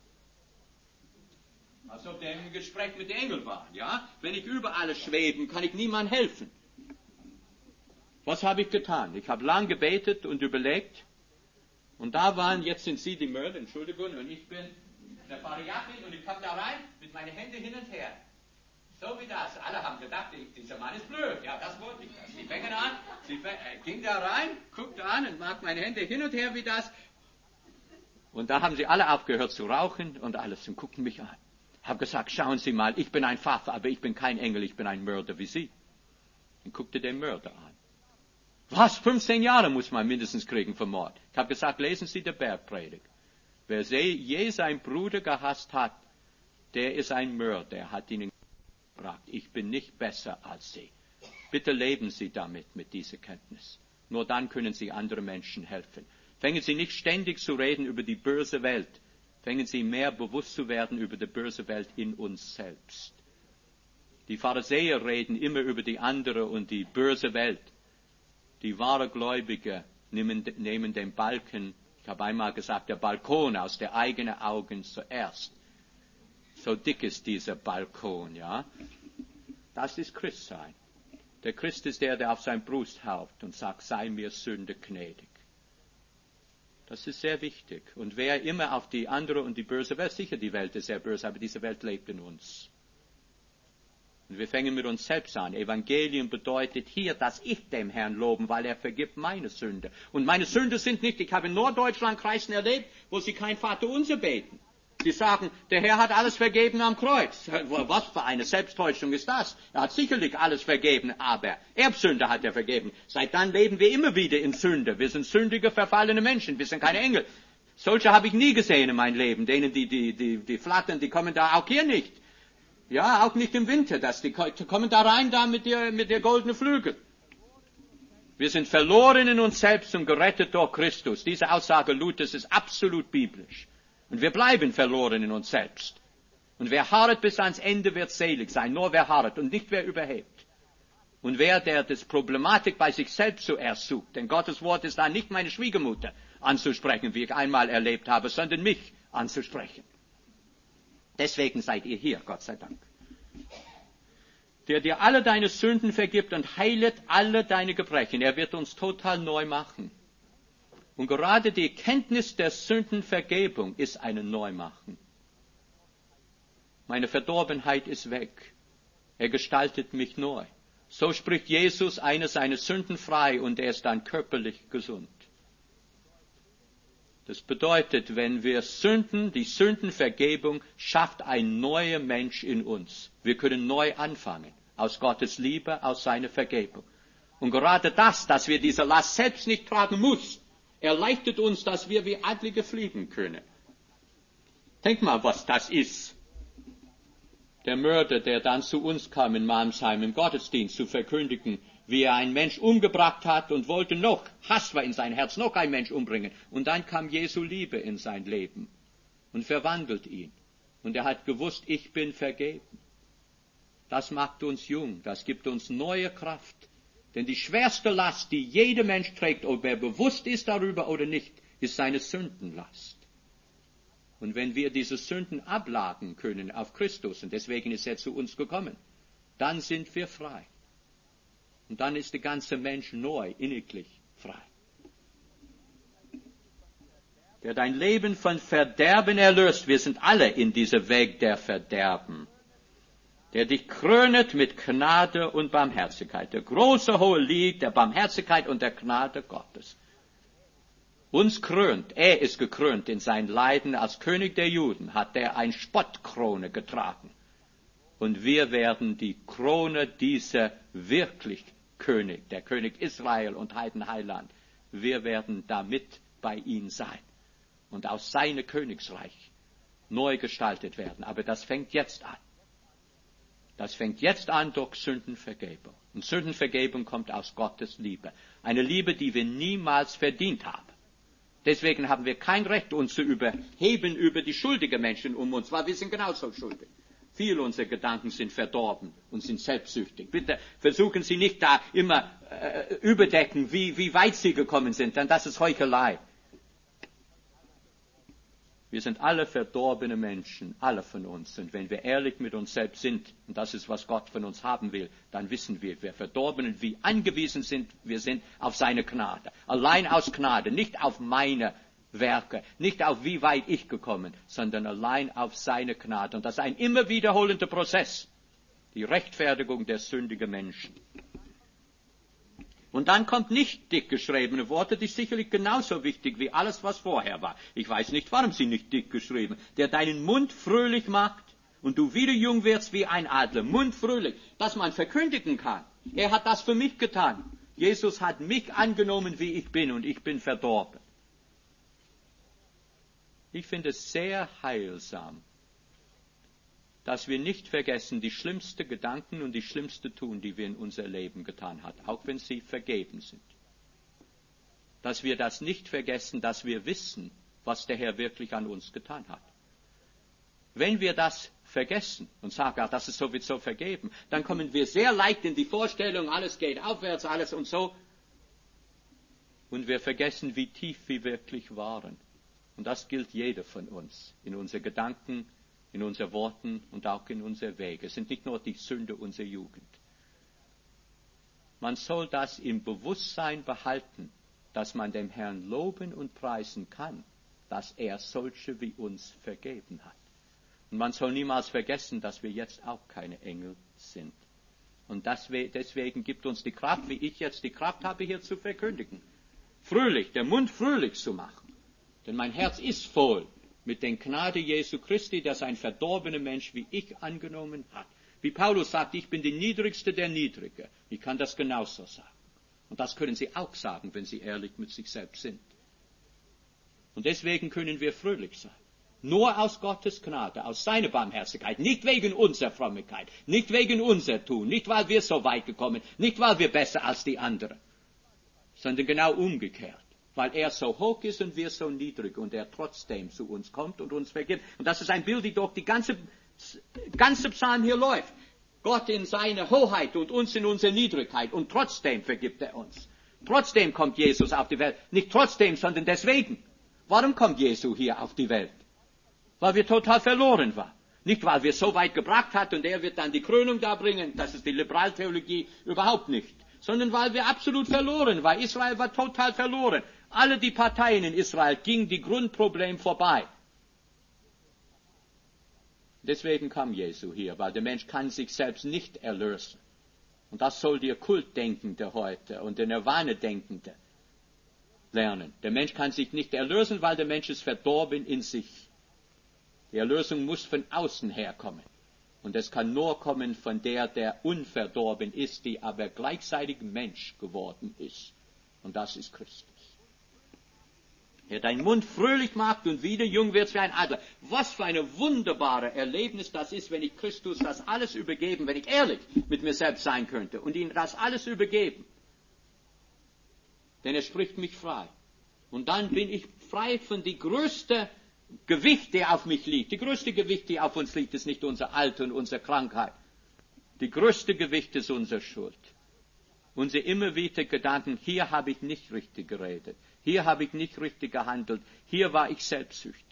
Als ob der im Gespräch mit den Engeln war, ja? Wenn ich über alles schweben, kann ich niemandem helfen. Was habe ich getan? Ich habe lang gebetet und überlegt, und da waren, jetzt sind Sie die Mörder, Entschuldigung, und ich bin der Pariatin, und ich kam da rein mit meinen Händen hin und her. So wie das. Alle haben gedacht, dieser Mann ist blöd. Ja, das wollte ich. Sie fängen an, ging da rein, guckte an und mag meine Hände hin und her wie das. Und da haben sie alle aufgehört zu rauchen und alles und guckten mich an. Ich habe gesagt, schauen Sie mal, ich bin ein Pfaffer, aber ich bin kein Engel, ich bin ein Mörder wie Sie. Und guckte den Mörder an. Was? 15 Jahre muss man mindestens kriegen für Mord. Ich habe gesagt, lesen Sie die Bergpredigt. Wer je seinen Bruder gehasst hat, der ist ein Mörder. Er hat ihn gebracht. Ich bin nicht besser als Sie. Bitte leben Sie damit, mit dieser Kenntnis. Nur dann können Sie anderen Menschen helfen. Fängen Sie nicht ständig zu reden über die böse Welt. Fängen Sie mehr bewusst zu werden über die böse Welt in uns selbst. Die Pharisäer reden immer über die andere und die böse Welt. Die wahren Gläubigen nehmen den Balken, ich habe einmal gesagt, der Balkon aus der eigenen Augen zuerst. So dick ist dieser Balkon, ja. Das ist Christsein. Der Christ ist der auf sein Brust haucht und sagt, sei mir Sünde gnädig. Das ist sehr wichtig. Und wer immer auf die andere und die böse Welt, sicher die Welt ist sehr böse, aber diese Welt lebt in uns. Und wir fangen mit uns selbst an. Evangelium bedeutet hier, dass ich dem Herrn loben, weil er vergibt meine Sünde. Und meine Sünde sind nicht, ich habe in Norddeutschland Kreisen erlebt, wo sie kein Vaterunser beten. Sie sagen, der Herr hat alles vergeben am Kreuz. Was für eine Selbsttäuschung ist das? Er hat sicherlich alles vergeben, aber Erbsünde hat er vergeben. Seit dann leben wir immer wieder in Sünde. Wir sind sündige, verfallene Menschen. Wir sind keine Engel. Solche habe ich nie gesehen in meinem Leben. Denen, die flattern, die kommen da auch hier nicht. Ja, auch nicht im Winter. Die kommen da rein, da mit der goldenen Flügel. Wir sind verloren in uns selbst und gerettet durch Christus. Diese Aussage Luthers ist absolut biblisch. Und wir bleiben verloren in uns selbst. Und wer harret bis ans Ende, wird selig sein. Nur wer harret und nicht wer überhebt. Und wer, der das Problematik bei sich selbst zuerst sucht. Denn Gottes Wort ist da nicht meine Schwiegermutter anzusprechen, wie ich einmal erlebt habe, sondern mich anzusprechen. Deswegen seid ihr hier, Gott sei Dank. Der dir alle deine Sünden vergibt und heilet alle deine Gebrechen. Er wird uns total neu machen. Und gerade die Kenntnis der Sündenvergebung ist ein Neumachen. Meine Verdorbenheit ist weg. Er gestaltet mich neu. So spricht Jesus eine seiner Sünden frei und er ist dann körperlich gesund. Das bedeutet, wenn wir sünden, die Sündenvergebung schafft ein neuer Mensch in uns. Wir können neu anfangen, aus Gottes Liebe, aus seiner Vergebung. Und gerade das, dass wir diese Last selbst nicht tragen müssen, erleichtert uns, dass wir wie Adlige fliegen können. Denk mal, was das ist. Der Mörder, der dann zu uns kam in Malmsheim im Gottesdienst zu verkündigen, wie er einen Mensch umgebracht hat und wollte noch, Hass war in sein Herz, noch einen Mensch umbringen. Und dann kam Jesu Liebe in sein Leben und verwandelt ihn. Und er hat gewusst, ich bin vergeben. Das macht uns jung, das gibt uns neue Kraft. Denn die schwerste Last, die jeder Mensch trägt, ob er bewusst ist darüber oder nicht, ist seine Sündenlast. Und wenn wir diese Sünden abladen können auf Christus, und deswegen ist er zu uns gekommen, dann sind wir frei. Und dann ist der ganze Mensch neu, inniglich frei. Der dein Leben von Verderben erlöst, wir sind alle in diesem Weg der Verderben. Der dich krönet mit Gnade und Barmherzigkeit. Der große hohe Lied der Barmherzigkeit und der Gnade Gottes. Uns krönt, er ist gekrönt in sein Leiden als König der Juden, hat er eine Spottkrone getragen. Und wir werden die Krone dieser wirklich König, der König Israel und Heidenheiland, wir werden damit bei ihm sein und aus seinem Königsreich neu gestaltet werden. Aber das fängt jetzt an. Das fängt jetzt an durch Sündenvergebung. Und Sündenvergebung kommt aus Gottes Liebe. Eine Liebe, die wir niemals verdient haben. Deswegen haben wir kein Recht, uns zu überheben über die schuldigen Menschen um uns, weil wir sind genauso schuldig. Viele unserer Gedanken sind verdorben und sind selbstsüchtig. Bitte versuchen Sie nicht da immer überdecken, wie weit Sie gekommen sind, denn das ist Heuchelei. Wir sind alle verdorbene Menschen, alle von uns. Und wenn wir ehrlich mit uns selbst sind, und das ist, was Gott von uns haben will, dann wissen wir verdorben und wie angewiesen wir sind auf seine Gnade. Allein aus Gnade, nicht auf meine Werke, nicht auf wie weit ich gekommen, sondern allein auf seine Gnade. Und das ist ein immer wiederholender Prozess, die Rechtfertigung der sündigen Menschen. Und dann kommt nicht dick geschriebene Worte, die sicherlich genauso wichtig wie alles, was vorher war. Ich weiß nicht, warum sie nicht dick geschrieben. Der deinen Mund fröhlich macht und du wieder jung wirst wie ein Adler. Mund fröhlich, dass man verkündigen kann. Er hat das für mich getan. Jesus hat mich angenommen, wie ich bin, und ich bin verdorben. Ich finde es sehr heilsam, dass wir nicht vergessen, die schlimmsten Gedanken und die schlimmsten Tun, die wir in unser Leben getan haben, auch wenn sie vergeben sind. Dass wir das nicht vergessen, dass wir wissen, was der Herr wirklich an uns getan hat. Wenn wir das vergessen und sagen, ach, das ist sowieso vergeben, dann kommen wir sehr leicht in die Vorstellung, alles geht aufwärts, alles und so. Und wir vergessen, wie tief wir wirklich waren. Und das gilt jeder von uns, in unseren Gedanken, in unseren Worten und auch in unseren Wegen. Es sind nicht nur die Sünde unserer Jugend. Man soll das im Bewusstsein behalten, dass man dem Herrn loben und preisen kann, dass er solche wie uns vergeben hat. Und man soll niemals vergessen, dass wir jetzt auch keine Engel sind. Und deswegen gibt uns die Kraft, wie ich jetzt die Kraft habe, hier zu verkündigen. Fröhlich, der Mund fröhlich zu machen. Denn mein Herz ist voll mit der Gnade Jesu Christi, das ein verdorbener Mensch wie ich angenommen hat. Wie Paulus sagt, ich bin die Niedrigste der Niedrigen. Ich kann das genauso sagen. Und das können Sie auch sagen, wenn Sie ehrlich mit sich selbst sind. Und deswegen können wir fröhlich sein. Nur aus Gottes Gnade, aus seiner Barmherzigkeit, nicht wegen unserer Frömmigkeit, nicht wegen unser Tun, nicht weil wir so weit gekommen, nicht weil wir besser als die anderen, sondern genau umgekehrt, weil er so hoch ist und wir so niedrig und er trotzdem zu uns kommt und uns vergibt. Und das ist ein Bild, die durch die ganze Psalm hier läuft. Gott in seiner Hoheit und uns in unserer Niedrigkeit und trotzdem vergibt er uns. Trotzdem kommt Jesus auf die Welt. Nicht trotzdem, sondern deswegen. Warum kommt Jesu hier auf die Welt? Weil wir total verloren waren. Nicht, weil wir so weit gebracht hat und er wird dann die Krönung da bringen. Das ist die Liberaltheologie überhaupt nicht. Sondern weil wir absolut verloren waren. Israel war total verloren. Alle die Parteien in Israel gingen die Grundproblem vorbei. Deswegen kam Jesu hier, weil der Mensch kann sich selbst nicht erlösen. Und das soll der Kultdenkende heute und der Nirvana-Denkende lernen. Der Mensch kann sich nicht erlösen, weil der Mensch ist verdorben in sich. Die Erlösung muss von außen herkommen. Und es kann nur kommen von der unverdorben ist, die aber gleichzeitig Mensch geworden ist. Und das ist Christus. Er deinen Mund fröhlich macht und wieder jung wird wie ein Adler. Was für ein wunderbares Erlebnis das ist, wenn ich Christus das alles übergeben, wenn ich ehrlich mit mir selbst sein könnte und ihm das alles übergeben. Denn er spricht mich frei. Und dann bin ich frei von die größte Gewicht, der auf mich liegt. Die größte Gewicht, die auf uns liegt, ist nicht unser Alter und unsere Krankheit. Die größte Gewicht ist unsere Schuld. Unsere immer wieder Gedanken, hier habe ich nicht richtig geredet. Hier habe ich nicht richtig gehandelt. Hier war ich selbstsüchtig.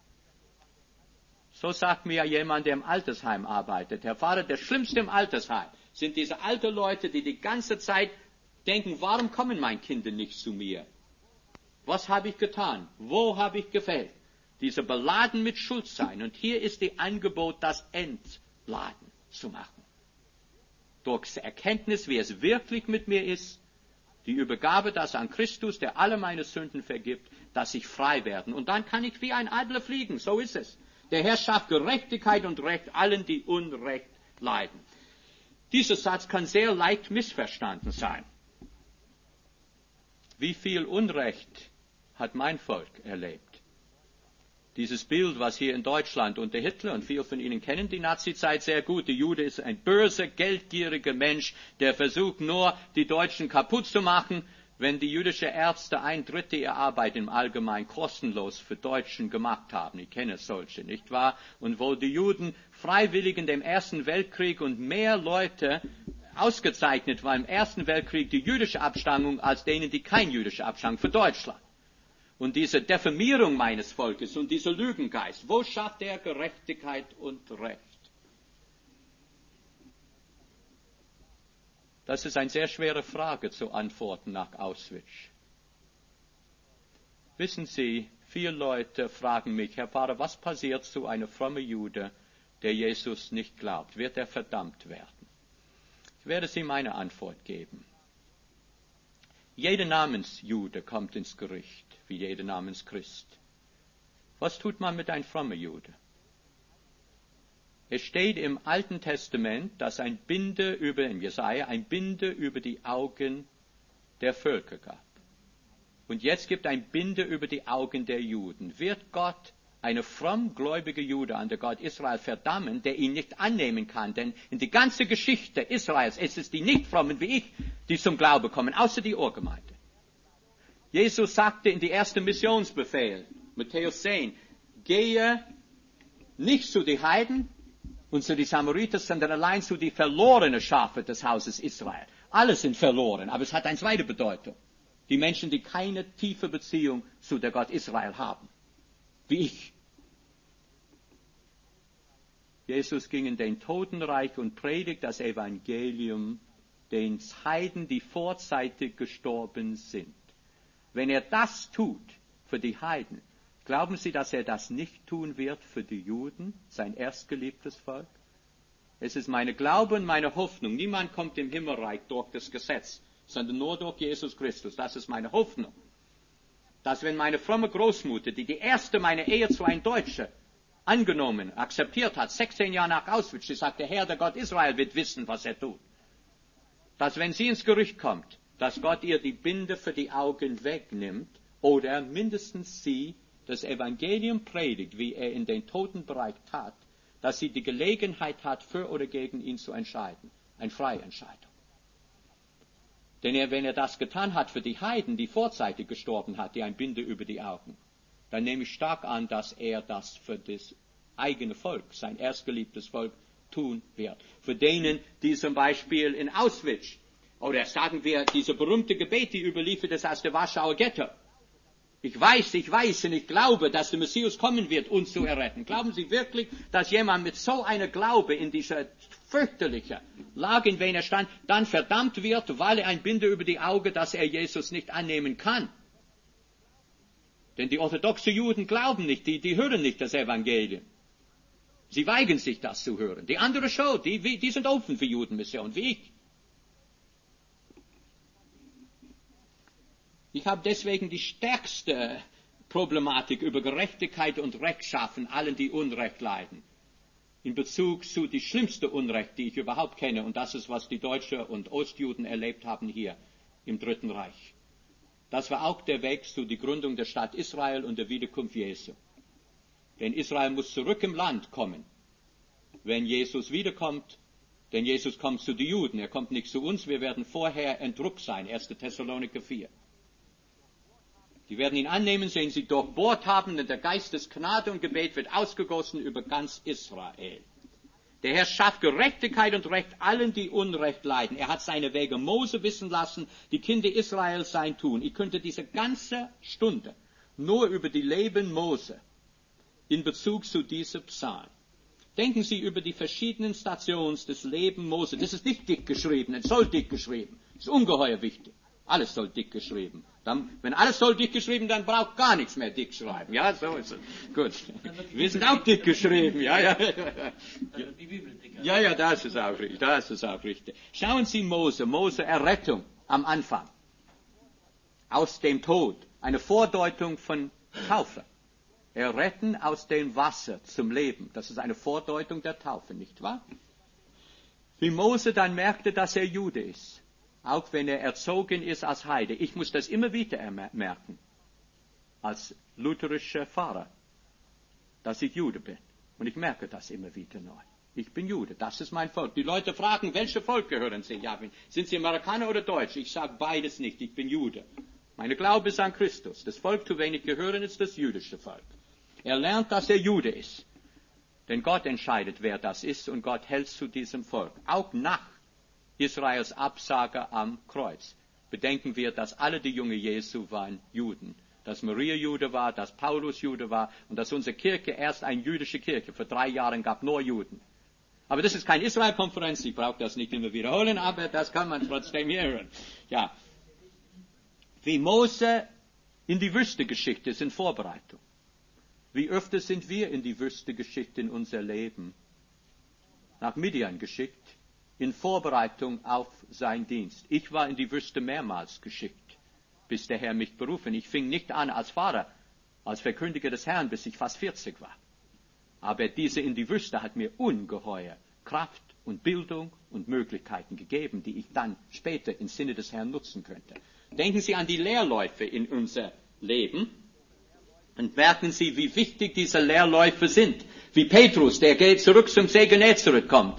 So sagt mir jemand, der im Altersheim arbeitet. Herr Pfarrer, das Schlimmste im Altersheim sind diese alten Leute, die die ganze Zeit denken, warum kommen meine Kinder nicht zu mir? Was habe ich getan? Wo habe ich gefehlt? Diese beladen mit Schuld sein. Und hier ist das Angebot, das entladen zu machen. Durch Erkenntnis, wie es wirklich mit mir ist, die Übergabe das an Christus, der alle meine Sünden vergibt, dass ich frei werde. Und dann kann ich wie ein Adler fliegen, so ist es. Der Herr schafft Gerechtigkeit und Recht allen, die Unrecht leiden. Dieser Satz kann sehr leicht missverstanden sein. Wie viel Unrecht hat mein Volk erlebt? Dieses Bild, was hier in Deutschland unter Hitler, und viele von Ihnen kennen die Nazizeit sehr gut, der Jude ist ein böser, geldgieriger Mensch, der versucht nur, die Deutschen kaputt zu machen, wenn die jüdischen Ärzte 1/3 ihrer Arbeit im Allgemeinen kostenlos für Deutschen gemacht haben. Ich kenne solche, nicht wahr? Und wo die Juden freiwillig in dem Ersten Weltkrieg und mehr Leute ausgezeichnet waren im Ersten Weltkrieg die jüdische Abstammung als denen, die kein jüdische Abstammung für Deutschland. Und diese Diffamierung meines Volkes und dieser Lügengeist, wo schafft er Gerechtigkeit und Recht? Das ist eine sehr schwere Frage zu antworten nach Auschwitz. Wissen Sie, viele Leute fragen mich, Herr Pfarrer, was passiert zu einem frommen Jude, der Jesus nicht glaubt? Wird er verdammt werden? Ich werde Sie meine Antwort geben. Jeder Namensjude kommt ins Gericht, wie jeder Namenschrist. Was tut man mit einem frommen Jude? Es steht im Alten Testament, dass in Jesaja, ein Binde über die Augen der Völker gab. Und jetzt gibt ein Binde über die Augen der Juden. Wird Gott eine frommgläubige Jude an der Gott Israel verdammen, der ihn nicht annehmen kann? Denn in die ganze Geschichte Israels ist es die Nicht-Frommen wie ich, die zum Glauben kommen, außer die Urgemeinde. Jesus sagte in die erste Missionsbefehl, Matthäus 10, gehe nicht zu den Heiden und zu den Samariter, sondern allein zu den verlorenen Schafe des Hauses Israel. Alle sind verloren, aber es hat eine zweite Bedeutung. Die Menschen, die keine tiefe Beziehung zu der Gott Israel haben, wie ich. Jesus ging in den Totenreich und predigt das Evangelium den Heiden, die vorzeitig gestorben sind. Wenn er das tut für die Heiden, Glauben Sie, dass er das nicht tun wird für die Juden, sein erstgeliebtes Volk? Es ist meine Glaube und meine Hoffnung. Niemand kommt im Himmelreich durch das Gesetz, sondern nur durch Jesus Christus. Das ist meine Hoffnung. Dass wenn meine fromme Großmutter, die erste meine Ehe zu einem Deutschen angenommen, akzeptiert hat, 16 Jahre nach Auschwitz, sie sagt, der Herr, der Gott Israel, wird wissen, was er tut. Dass wenn sie ins Gericht kommt, dass Gott ihr die Binde für die Augen wegnimmt oder mindestens sie das Evangelium predigt, wie er in den Totenbereich tat, dass sie die Gelegenheit hat, für oder gegen ihn zu entscheiden. Eine freie Entscheidung. Denn wenn er das getan hat für die Heiden, die vorzeitig gestorben hat, die ein Binde über die Augen, dann nehme ich stark an, dass er das für das eigene Volk, sein erstgeliebtes Volk, tun wird. Für denen, die zum Beispiel in Auschwitz, oder sagen wir, diese berühmte Gebet, die überliefert ist aus der Warschauer Ghetto. Ich weiß und ich glaube, dass der Messias kommen wird, uns zu erretten. Glauben Sie wirklich, dass jemand mit so einer Glaube in dieser fürchterlichen Lage, in der er stand, dann verdammt wird, weil er ein Binde über die Augen, dass er Jesus nicht annehmen kann? Denn die orthodoxen Juden glauben nicht, die hören nicht das Evangelium. Sie weigern sich, das zu hören. Die anderen schon, die sind offen für Judenmission, wie ich. Ich habe deswegen die stärkste Problematik über Gerechtigkeit und Rechtschaffen allen, die Unrecht leiden. In Bezug zu die schlimmste Unrecht, die ich überhaupt kenne, und das ist, was die Deutschen und Ostjuden erlebt haben hier im Dritten Reich. Das war auch der Weg zu der Gründung der Stadt Israel und der Wiederkunft Jesu. Denn Israel muss zurück im Land kommen, wenn Jesus wiederkommt. Denn Jesus kommt zu den Juden, er kommt nicht zu uns, wir werden vorher entrückt sein, 1. Thessaloniker 4. Die werden ihn annehmen, sehen sie durchbohrt haben, denn der Geist des Gnade und Gebet wird ausgegossen über ganz Israel. Der Herr schafft Gerechtigkeit und Recht allen, die Unrecht leiden. Er hat seine Wege Mose wissen lassen, die Kinder Israels sein tun. Ich könnte diese ganze Stunde nur über die Leben Mose in Bezug zu diesem Psalm. Denken Sie über die verschiedenen Stationen des Lebens Mose. Das ist nicht dick geschrieben, es soll dick geschrieben. Das ist ungeheuer wichtig. Alles soll dick geschrieben. Dann, wenn alles soll dick geschrieben, dann braucht gar nichts mehr dick schreiben. Ja, so ist es. Gut. Wir sind auch dick geschrieben. Ja. Ja, das ist auch richtig. Schauen Sie Mose Errettung am Anfang. Aus dem Tod. Eine Vordeutung von Taufe. Erretten aus dem Wasser zum Leben. Das ist eine Vordeutung der Taufe, nicht wahr? Wie Mose dann merkte, dass er Jude ist. Auch wenn er erzogen ist als Heide. Ich muss das immer wieder merken, als lutherischer Pfarrer, dass ich Jude bin. Und ich merke das immer wieder neu. Ich bin Jude, das ist mein Volk. Die Leute fragen, welche Volk gehören Sie? Ja, sind Sie Amerikaner oder Deutsch? Ich sage beides nicht, ich bin Jude. Meine Glaube ist an Christus. Das Volk, zu dem ich gehöre, ist das jüdische Volk. Er lernt, dass er Jude ist. Denn Gott entscheidet, wer das ist, und Gott hält zu diesem Volk. Auch nach Israels Absage am Kreuz. Bedenken wir, dass alle die Jünger Jesu waren Juden. Dass Maria Jude war, dass Paulus Jude war und dass unsere Kirche erst eine jüdische Kirche. Vor 3 Jahren gab nur Juden. Aber das ist keine Israel-Konferenz, ich brauche das nicht immer wiederholen, aber das kann man trotzdem hören. Ja. Wie Mose in die Wüstengeschichte ist in Vorbereitung. Wie öfter sind wir in die Wüstengeschichte in unser Leben nach Midian geschickt, in Vorbereitung auf seinen Dienst. Ich war in die Wüste mehrmals geschickt, bis der Herr mich berufen. Ich fing nicht an als Pfarrer, als Verkündiger des Herrn, bis ich fast 40 war. Aber diese in die Wüste hat mir ungeheuer Kraft und Bildung und Möglichkeiten gegeben, die ich dann später im Sinne des Herrn nutzen könnte. Denken Sie an die Lehrläufe in unser Leben und merken Sie, wie wichtig diese Lehrläufe sind. Wie Petrus, der geht zurück zum See Genezareth kommt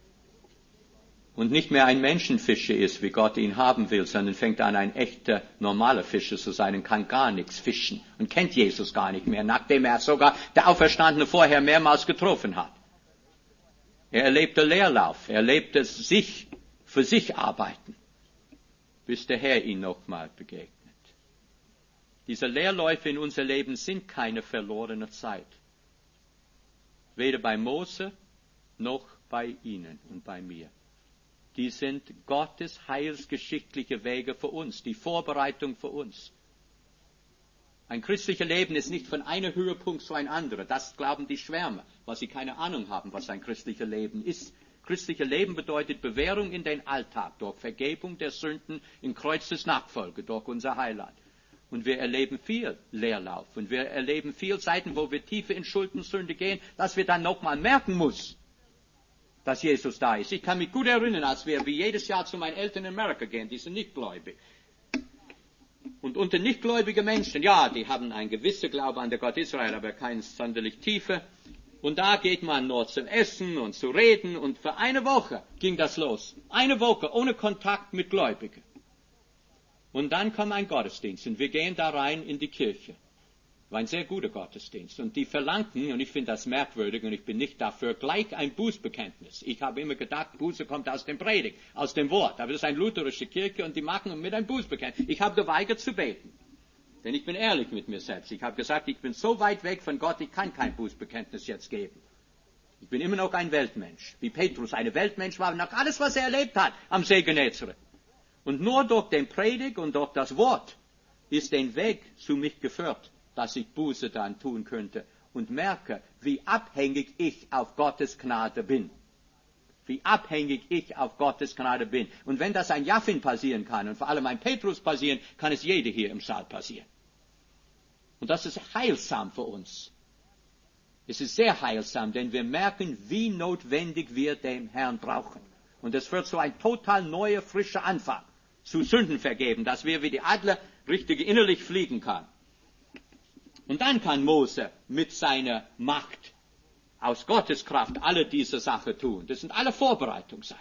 und nicht mehr ein Menschenfischer ist, wie Gott ihn haben will, sondern fängt an, ein echter, normaler Fischer zu sein und kann gar nichts fischen und kennt Jesus gar nicht mehr, nachdem er sogar der Auferstandene vorher mehrmals getroffen hat. Er erlebte Leerlauf, er erlebte für sich arbeiten, bis der Herr ihn nochmal begegnet. Diese Leerläufe in unser Leben sind keine verlorene Zeit. Weder bei Mose noch bei Ihnen und bei mir. Die sind Gottes heilsgeschichtliche Wege für uns, die Vorbereitung für uns. Ein christliches Leben ist nicht von einem Höhepunkt zu einem anderen. Das glauben die Schwärmer, weil sie keine Ahnung haben, was ein christliches Leben ist. Christliches Leben bedeutet Bewährung in den Alltag durch Vergebung der Sünden in Kreuzesnachfolge durch unser Heiland. Und wir erleben viel Leerlauf. Und wir erleben viel Zeiten, wo wir tiefer in Schuldensünde gehen, dass wir dann nochmal merken müssen, dass Jesus da ist. Ich kann mich gut erinnern, als wir wie jedes Jahr zu meinen Eltern in Amerika gehen, die sind nicht gläubig. Und unter nichtgläubigen Menschen, ja, die haben einen gewissen Glaube an den Gott Israel, aber keinen sonderlich tiefe. Und da geht man nur zum Essen und zu reden. Und für eine Woche ging das los. Eine Woche ohne Kontakt mit Gläubigen. Und dann kam ein Gottesdienst und wir gehen da rein in die Kirche. War ein sehr guter Gottesdienst. Und die verlangten, und ich finde das merkwürdig und ich bin nicht dafür, gleich ein Bußbekenntnis. Ich habe immer gedacht, Buße kommt aus dem Predigt, aus dem Wort. Aber das ist eine lutherische Kirche und die machen mit ein Bußbekenntnis. Ich habe geweigert zu beten. Denn ich bin ehrlich mit mir selbst. Ich habe gesagt, ich bin so weit weg von Gott, ich kann kein Bußbekenntnis jetzt geben. Ich bin immer noch ein Weltmensch. Wie Petrus ein Weltmensch war, nach alles, was er erlebt hat am See Genezareth. Und nur durch den Predigt und durch das Wort ist der Weg zu mich geführt, dass ich Buße dann tun könnte und merke, wie abhängig ich auf Gottes Gnade bin. Wie abhängig ich auf Gottes Gnade bin. Und wenn das ein Jaffin passieren kann und vor allem ein Petrus passieren, kann es jeder hier im Saal passieren. Und das ist heilsam für uns. Es ist sehr heilsam, denn wir merken, wie notwendig wir den Herrn brauchen. Und es wird so ein total neuer, frischer Anfang zu Sünden vergeben, dass wir wie die Adler richtig innerlich fliegen kann. Und dann kann Mose mit seiner Macht aus Gottes Kraft alle diese Sachen tun. Das sind alle Vorbereitungszeit.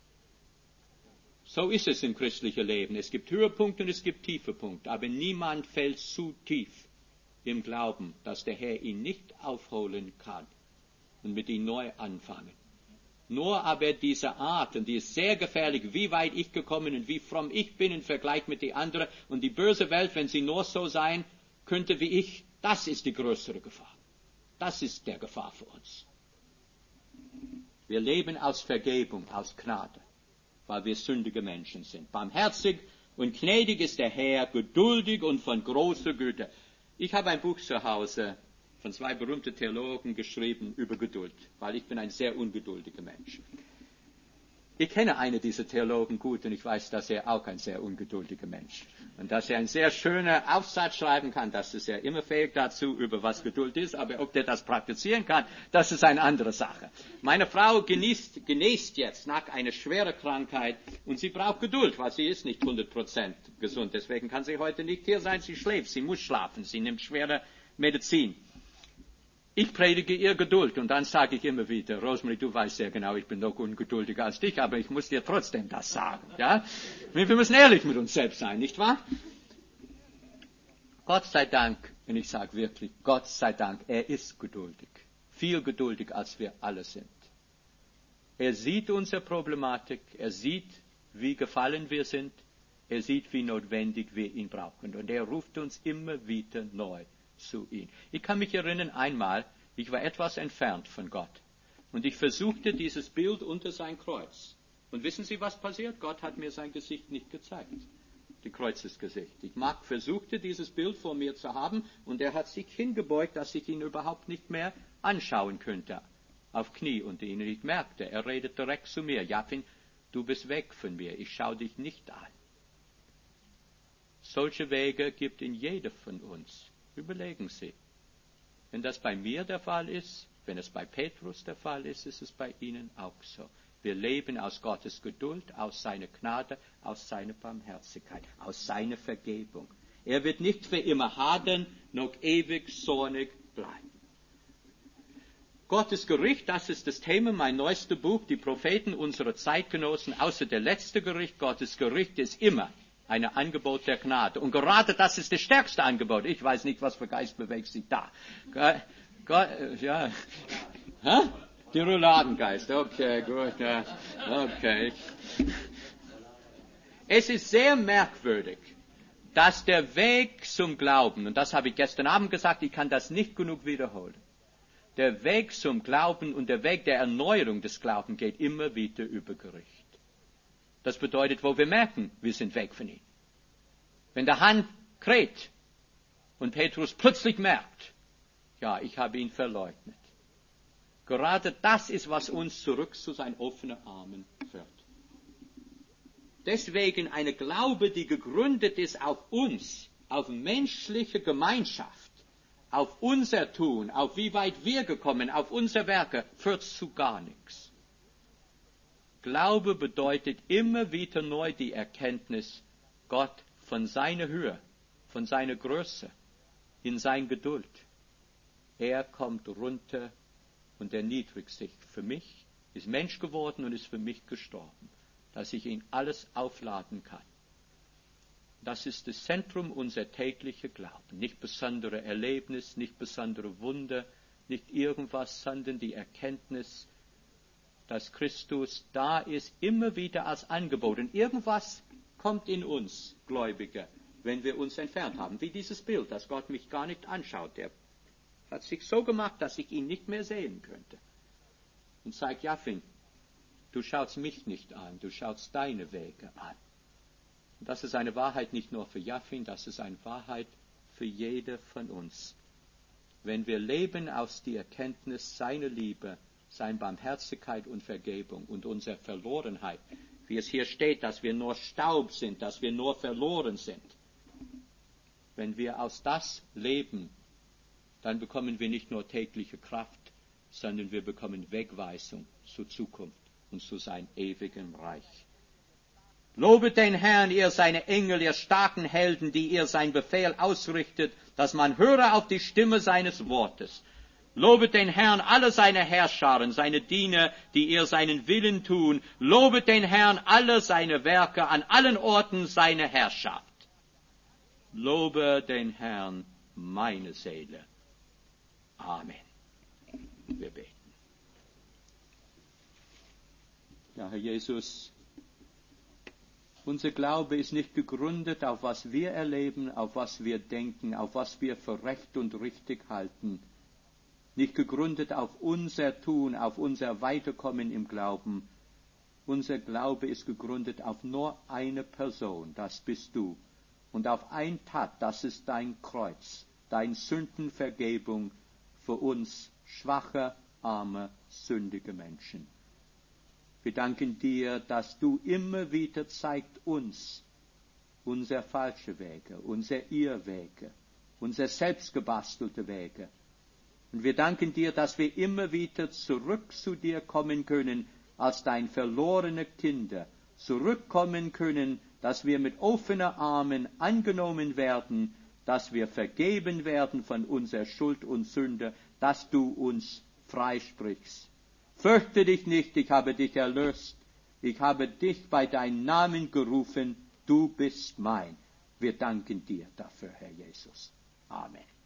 So ist es im christlichen Leben. Es gibt Höhepunkte und es gibt tiefe Punkte. Aber niemand fällt zu tief im Glauben, dass der Herr ihn nicht aufholen kann und mit ihm neu anfangen. Nur aber diese Art, und die ist sehr gefährlich, wie weit ich gekommen und wie fromm ich bin im Vergleich mit den anderen. Und die böse Welt, wenn sie nur so sein könnte wie ich, das ist die größere Gefahr. Das ist der Gefahr für uns. Wir leben aus Vergebung, aus Gnade, weil wir sündige Menschen sind. Barmherzig und gnädig ist der Herr, geduldig und von großer Güte. Ich habe ein Buch zu Hause von 2 berühmten Theologen geschrieben über Geduld, weil ich bin ein sehr ungeduldiger Mensch. Ich kenne einen dieser Theologen gut und ich weiß, dass er auch ein sehr ungeduldiger Mensch ist. Und dass er einen sehr schönen Aufsatz schreiben kann, das ist ja immer fähig dazu, über was Geduld ist, aber ob der das praktizieren kann, das ist eine andere Sache. Meine Frau genäßt jetzt nach einer schweren Krankheit und sie braucht Geduld, weil sie ist nicht 100% gesund. Deswegen kann sie heute nicht hier sein, sie schläft, sie muss schlafen, sie nimmt schwere Medizin. Ich predige ihr Geduld und dann sage ich immer wieder, Rosemarie, du weißt sehr genau, ich bin noch ungeduldiger als dich, aber ich muss dir trotzdem das sagen. Ja? Wir müssen ehrlich mit uns selbst sein, nicht wahr? Gott sei Dank, und ich sage wirklich, Gott sei Dank, er ist geduldig. Viel geduldiger als wir alle sind. Er sieht unsere Problematik, er sieht, wie gefallen wir sind, er sieht, wie notwendig wir ihn brauchen und er ruft uns immer wieder neu zu ihm. Ich kann mich erinnern, einmal, ich war etwas entfernt von Gott und ich versuchte dieses Bild unter sein Kreuz. Und wissen Sie, was passiert? Gott hat mir sein Gesicht nicht gezeigt, die Kreuzesgesicht. Ich versuchte dieses Bild vor mir zu haben und er hat sich hingebeugt, dass ich ihn überhaupt nicht mehr anschauen könnte, auf Knie unter ihn. Und ich merkte, er redet direkt zu mir, Jaffin, du bist weg von mir, ich schaue dich nicht an. Solche Wege gibt in jeder von uns. Überlegen Sie. Wenn das bei mir der Fall ist, wenn es bei Petrus der Fall ist, ist es bei Ihnen auch so. Wir leben aus Gottes Geduld, aus seiner Gnade, aus seiner Barmherzigkeit, aus seiner Vergebung. Er wird nicht für immer hadern, noch ewig zornig bleiben. Gottes Gericht, das ist das Thema, mein neuestes Buch, die Propheten unserer Zeitgenossen, außer der letzte Gericht. Gottes Gericht ist immer ein Angebot der Gnade. Und gerade das ist das stärkste Angebot. Ich weiß nicht, was für Geist bewegt sich da. Ja. Die Rouladengeist. Okay, gut. Ja. Okay. Es ist sehr merkwürdig, dass der Weg zum Glauben, und das habe ich gestern Abend gesagt, ich kann das nicht genug wiederholen, der Weg zum Glauben und der Weg der Erneuerung des Glaubens geht immer wieder über Gericht. Das bedeutet, wo wir merken, wir sind weg von ihm. Wenn der Hahn kräht Und Petrus plötzlich merkt, ja, ich habe ihn verleugnet. Gerade das ist, was uns zurück zu seinen offenen Armen führt. Deswegen eine Glaube, die gegründet ist auf uns, auf menschliche Gemeinschaft, auf unser Tun, auf wie weit wir gekommen, auf unsere Werke, führt zu gar nichts. Glaube bedeutet immer wieder neu die Erkenntnis, Gott von seiner Höhe, von seiner Größe, in seine Geduld. Er kommt runter und erniedrigt sich. Für mich ist Mensch geworden und ist für mich gestorben, dass ich ihn alles aufladen kann. Das ist das Zentrum unserer täglichen Glauben. Nicht besondere Erlebnis, nicht besondere Wunder, nicht irgendwas, sondern die Erkenntnis, dass Christus da ist, immer wieder als Angebot. Und irgendwas kommt in uns, Gläubige, wenn wir uns entfernt haben. Wie dieses Bild, dass Gott mich gar nicht anschaut. Der hat sich so gemacht, dass ich ihn nicht mehr sehen könnte. Und sagt, Jaffin, du schaust mich nicht an, du schaust deine Wege an. Und das ist eine Wahrheit nicht nur für Jaffin, das ist eine Wahrheit für jede von uns. Wenn wir leben aus der Erkenntnis seiner Liebe, seiner Barmherzigkeit und Vergebung und unserer Verlorenheit, wie es hier steht, dass wir nur Staub sind, dass wir nur verloren sind. Wenn wir aus das leben, dann bekommen wir nicht nur tägliche Kraft, sondern wir bekommen Wegweisung zur Zukunft und zu seinem ewigen Reich. Lobet den Herrn, ihr seine Engel, ihr starken Helden, die ihr sein Befehl ausrichtet, dass man höre auf die Stimme seines Wortes. Lobet den Herrn, alle seine Herrscharen, seine Diener, die ihr seinen Willen tun. Lobet den Herrn, alle seine Werke, an allen Orten seine Herrschaft. Lobe den Herrn, meine Seele. Amen. Wir beten. Ja, Herr Jesus, unser Glaube ist nicht gegründet auf was wir erleben, auf was wir denken, auf was wir für recht und richtig halten. Nicht gegründet auf unser Tun, auf unser Weiterkommen im Glauben. Unser Glaube ist gegründet auf nur eine Person, das bist du. Und auf ein Tat, das ist dein Kreuz, deine Sündenvergebung für uns schwache, arme, sündige Menschen. Wir danken dir, dass du immer wieder zeigst uns unsere falsche Wege, unsere Irrwege, unsere selbstgebastelte Wege. Und wir danken dir, dass wir immer wieder zurück zu dir kommen können, als dein verlorene Kinder, zurückkommen können, dass wir mit offenen Armen angenommen werden, dass wir vergeben werden von unserer Schuld und Sünde, dass du uns freisprichst. Fürchte dich nicht, ich habe dich erlöst, ich habe dich bei deinem Namen gerufen, du bist mein. Wir danken dir dafür, Herr Jesus. Amen.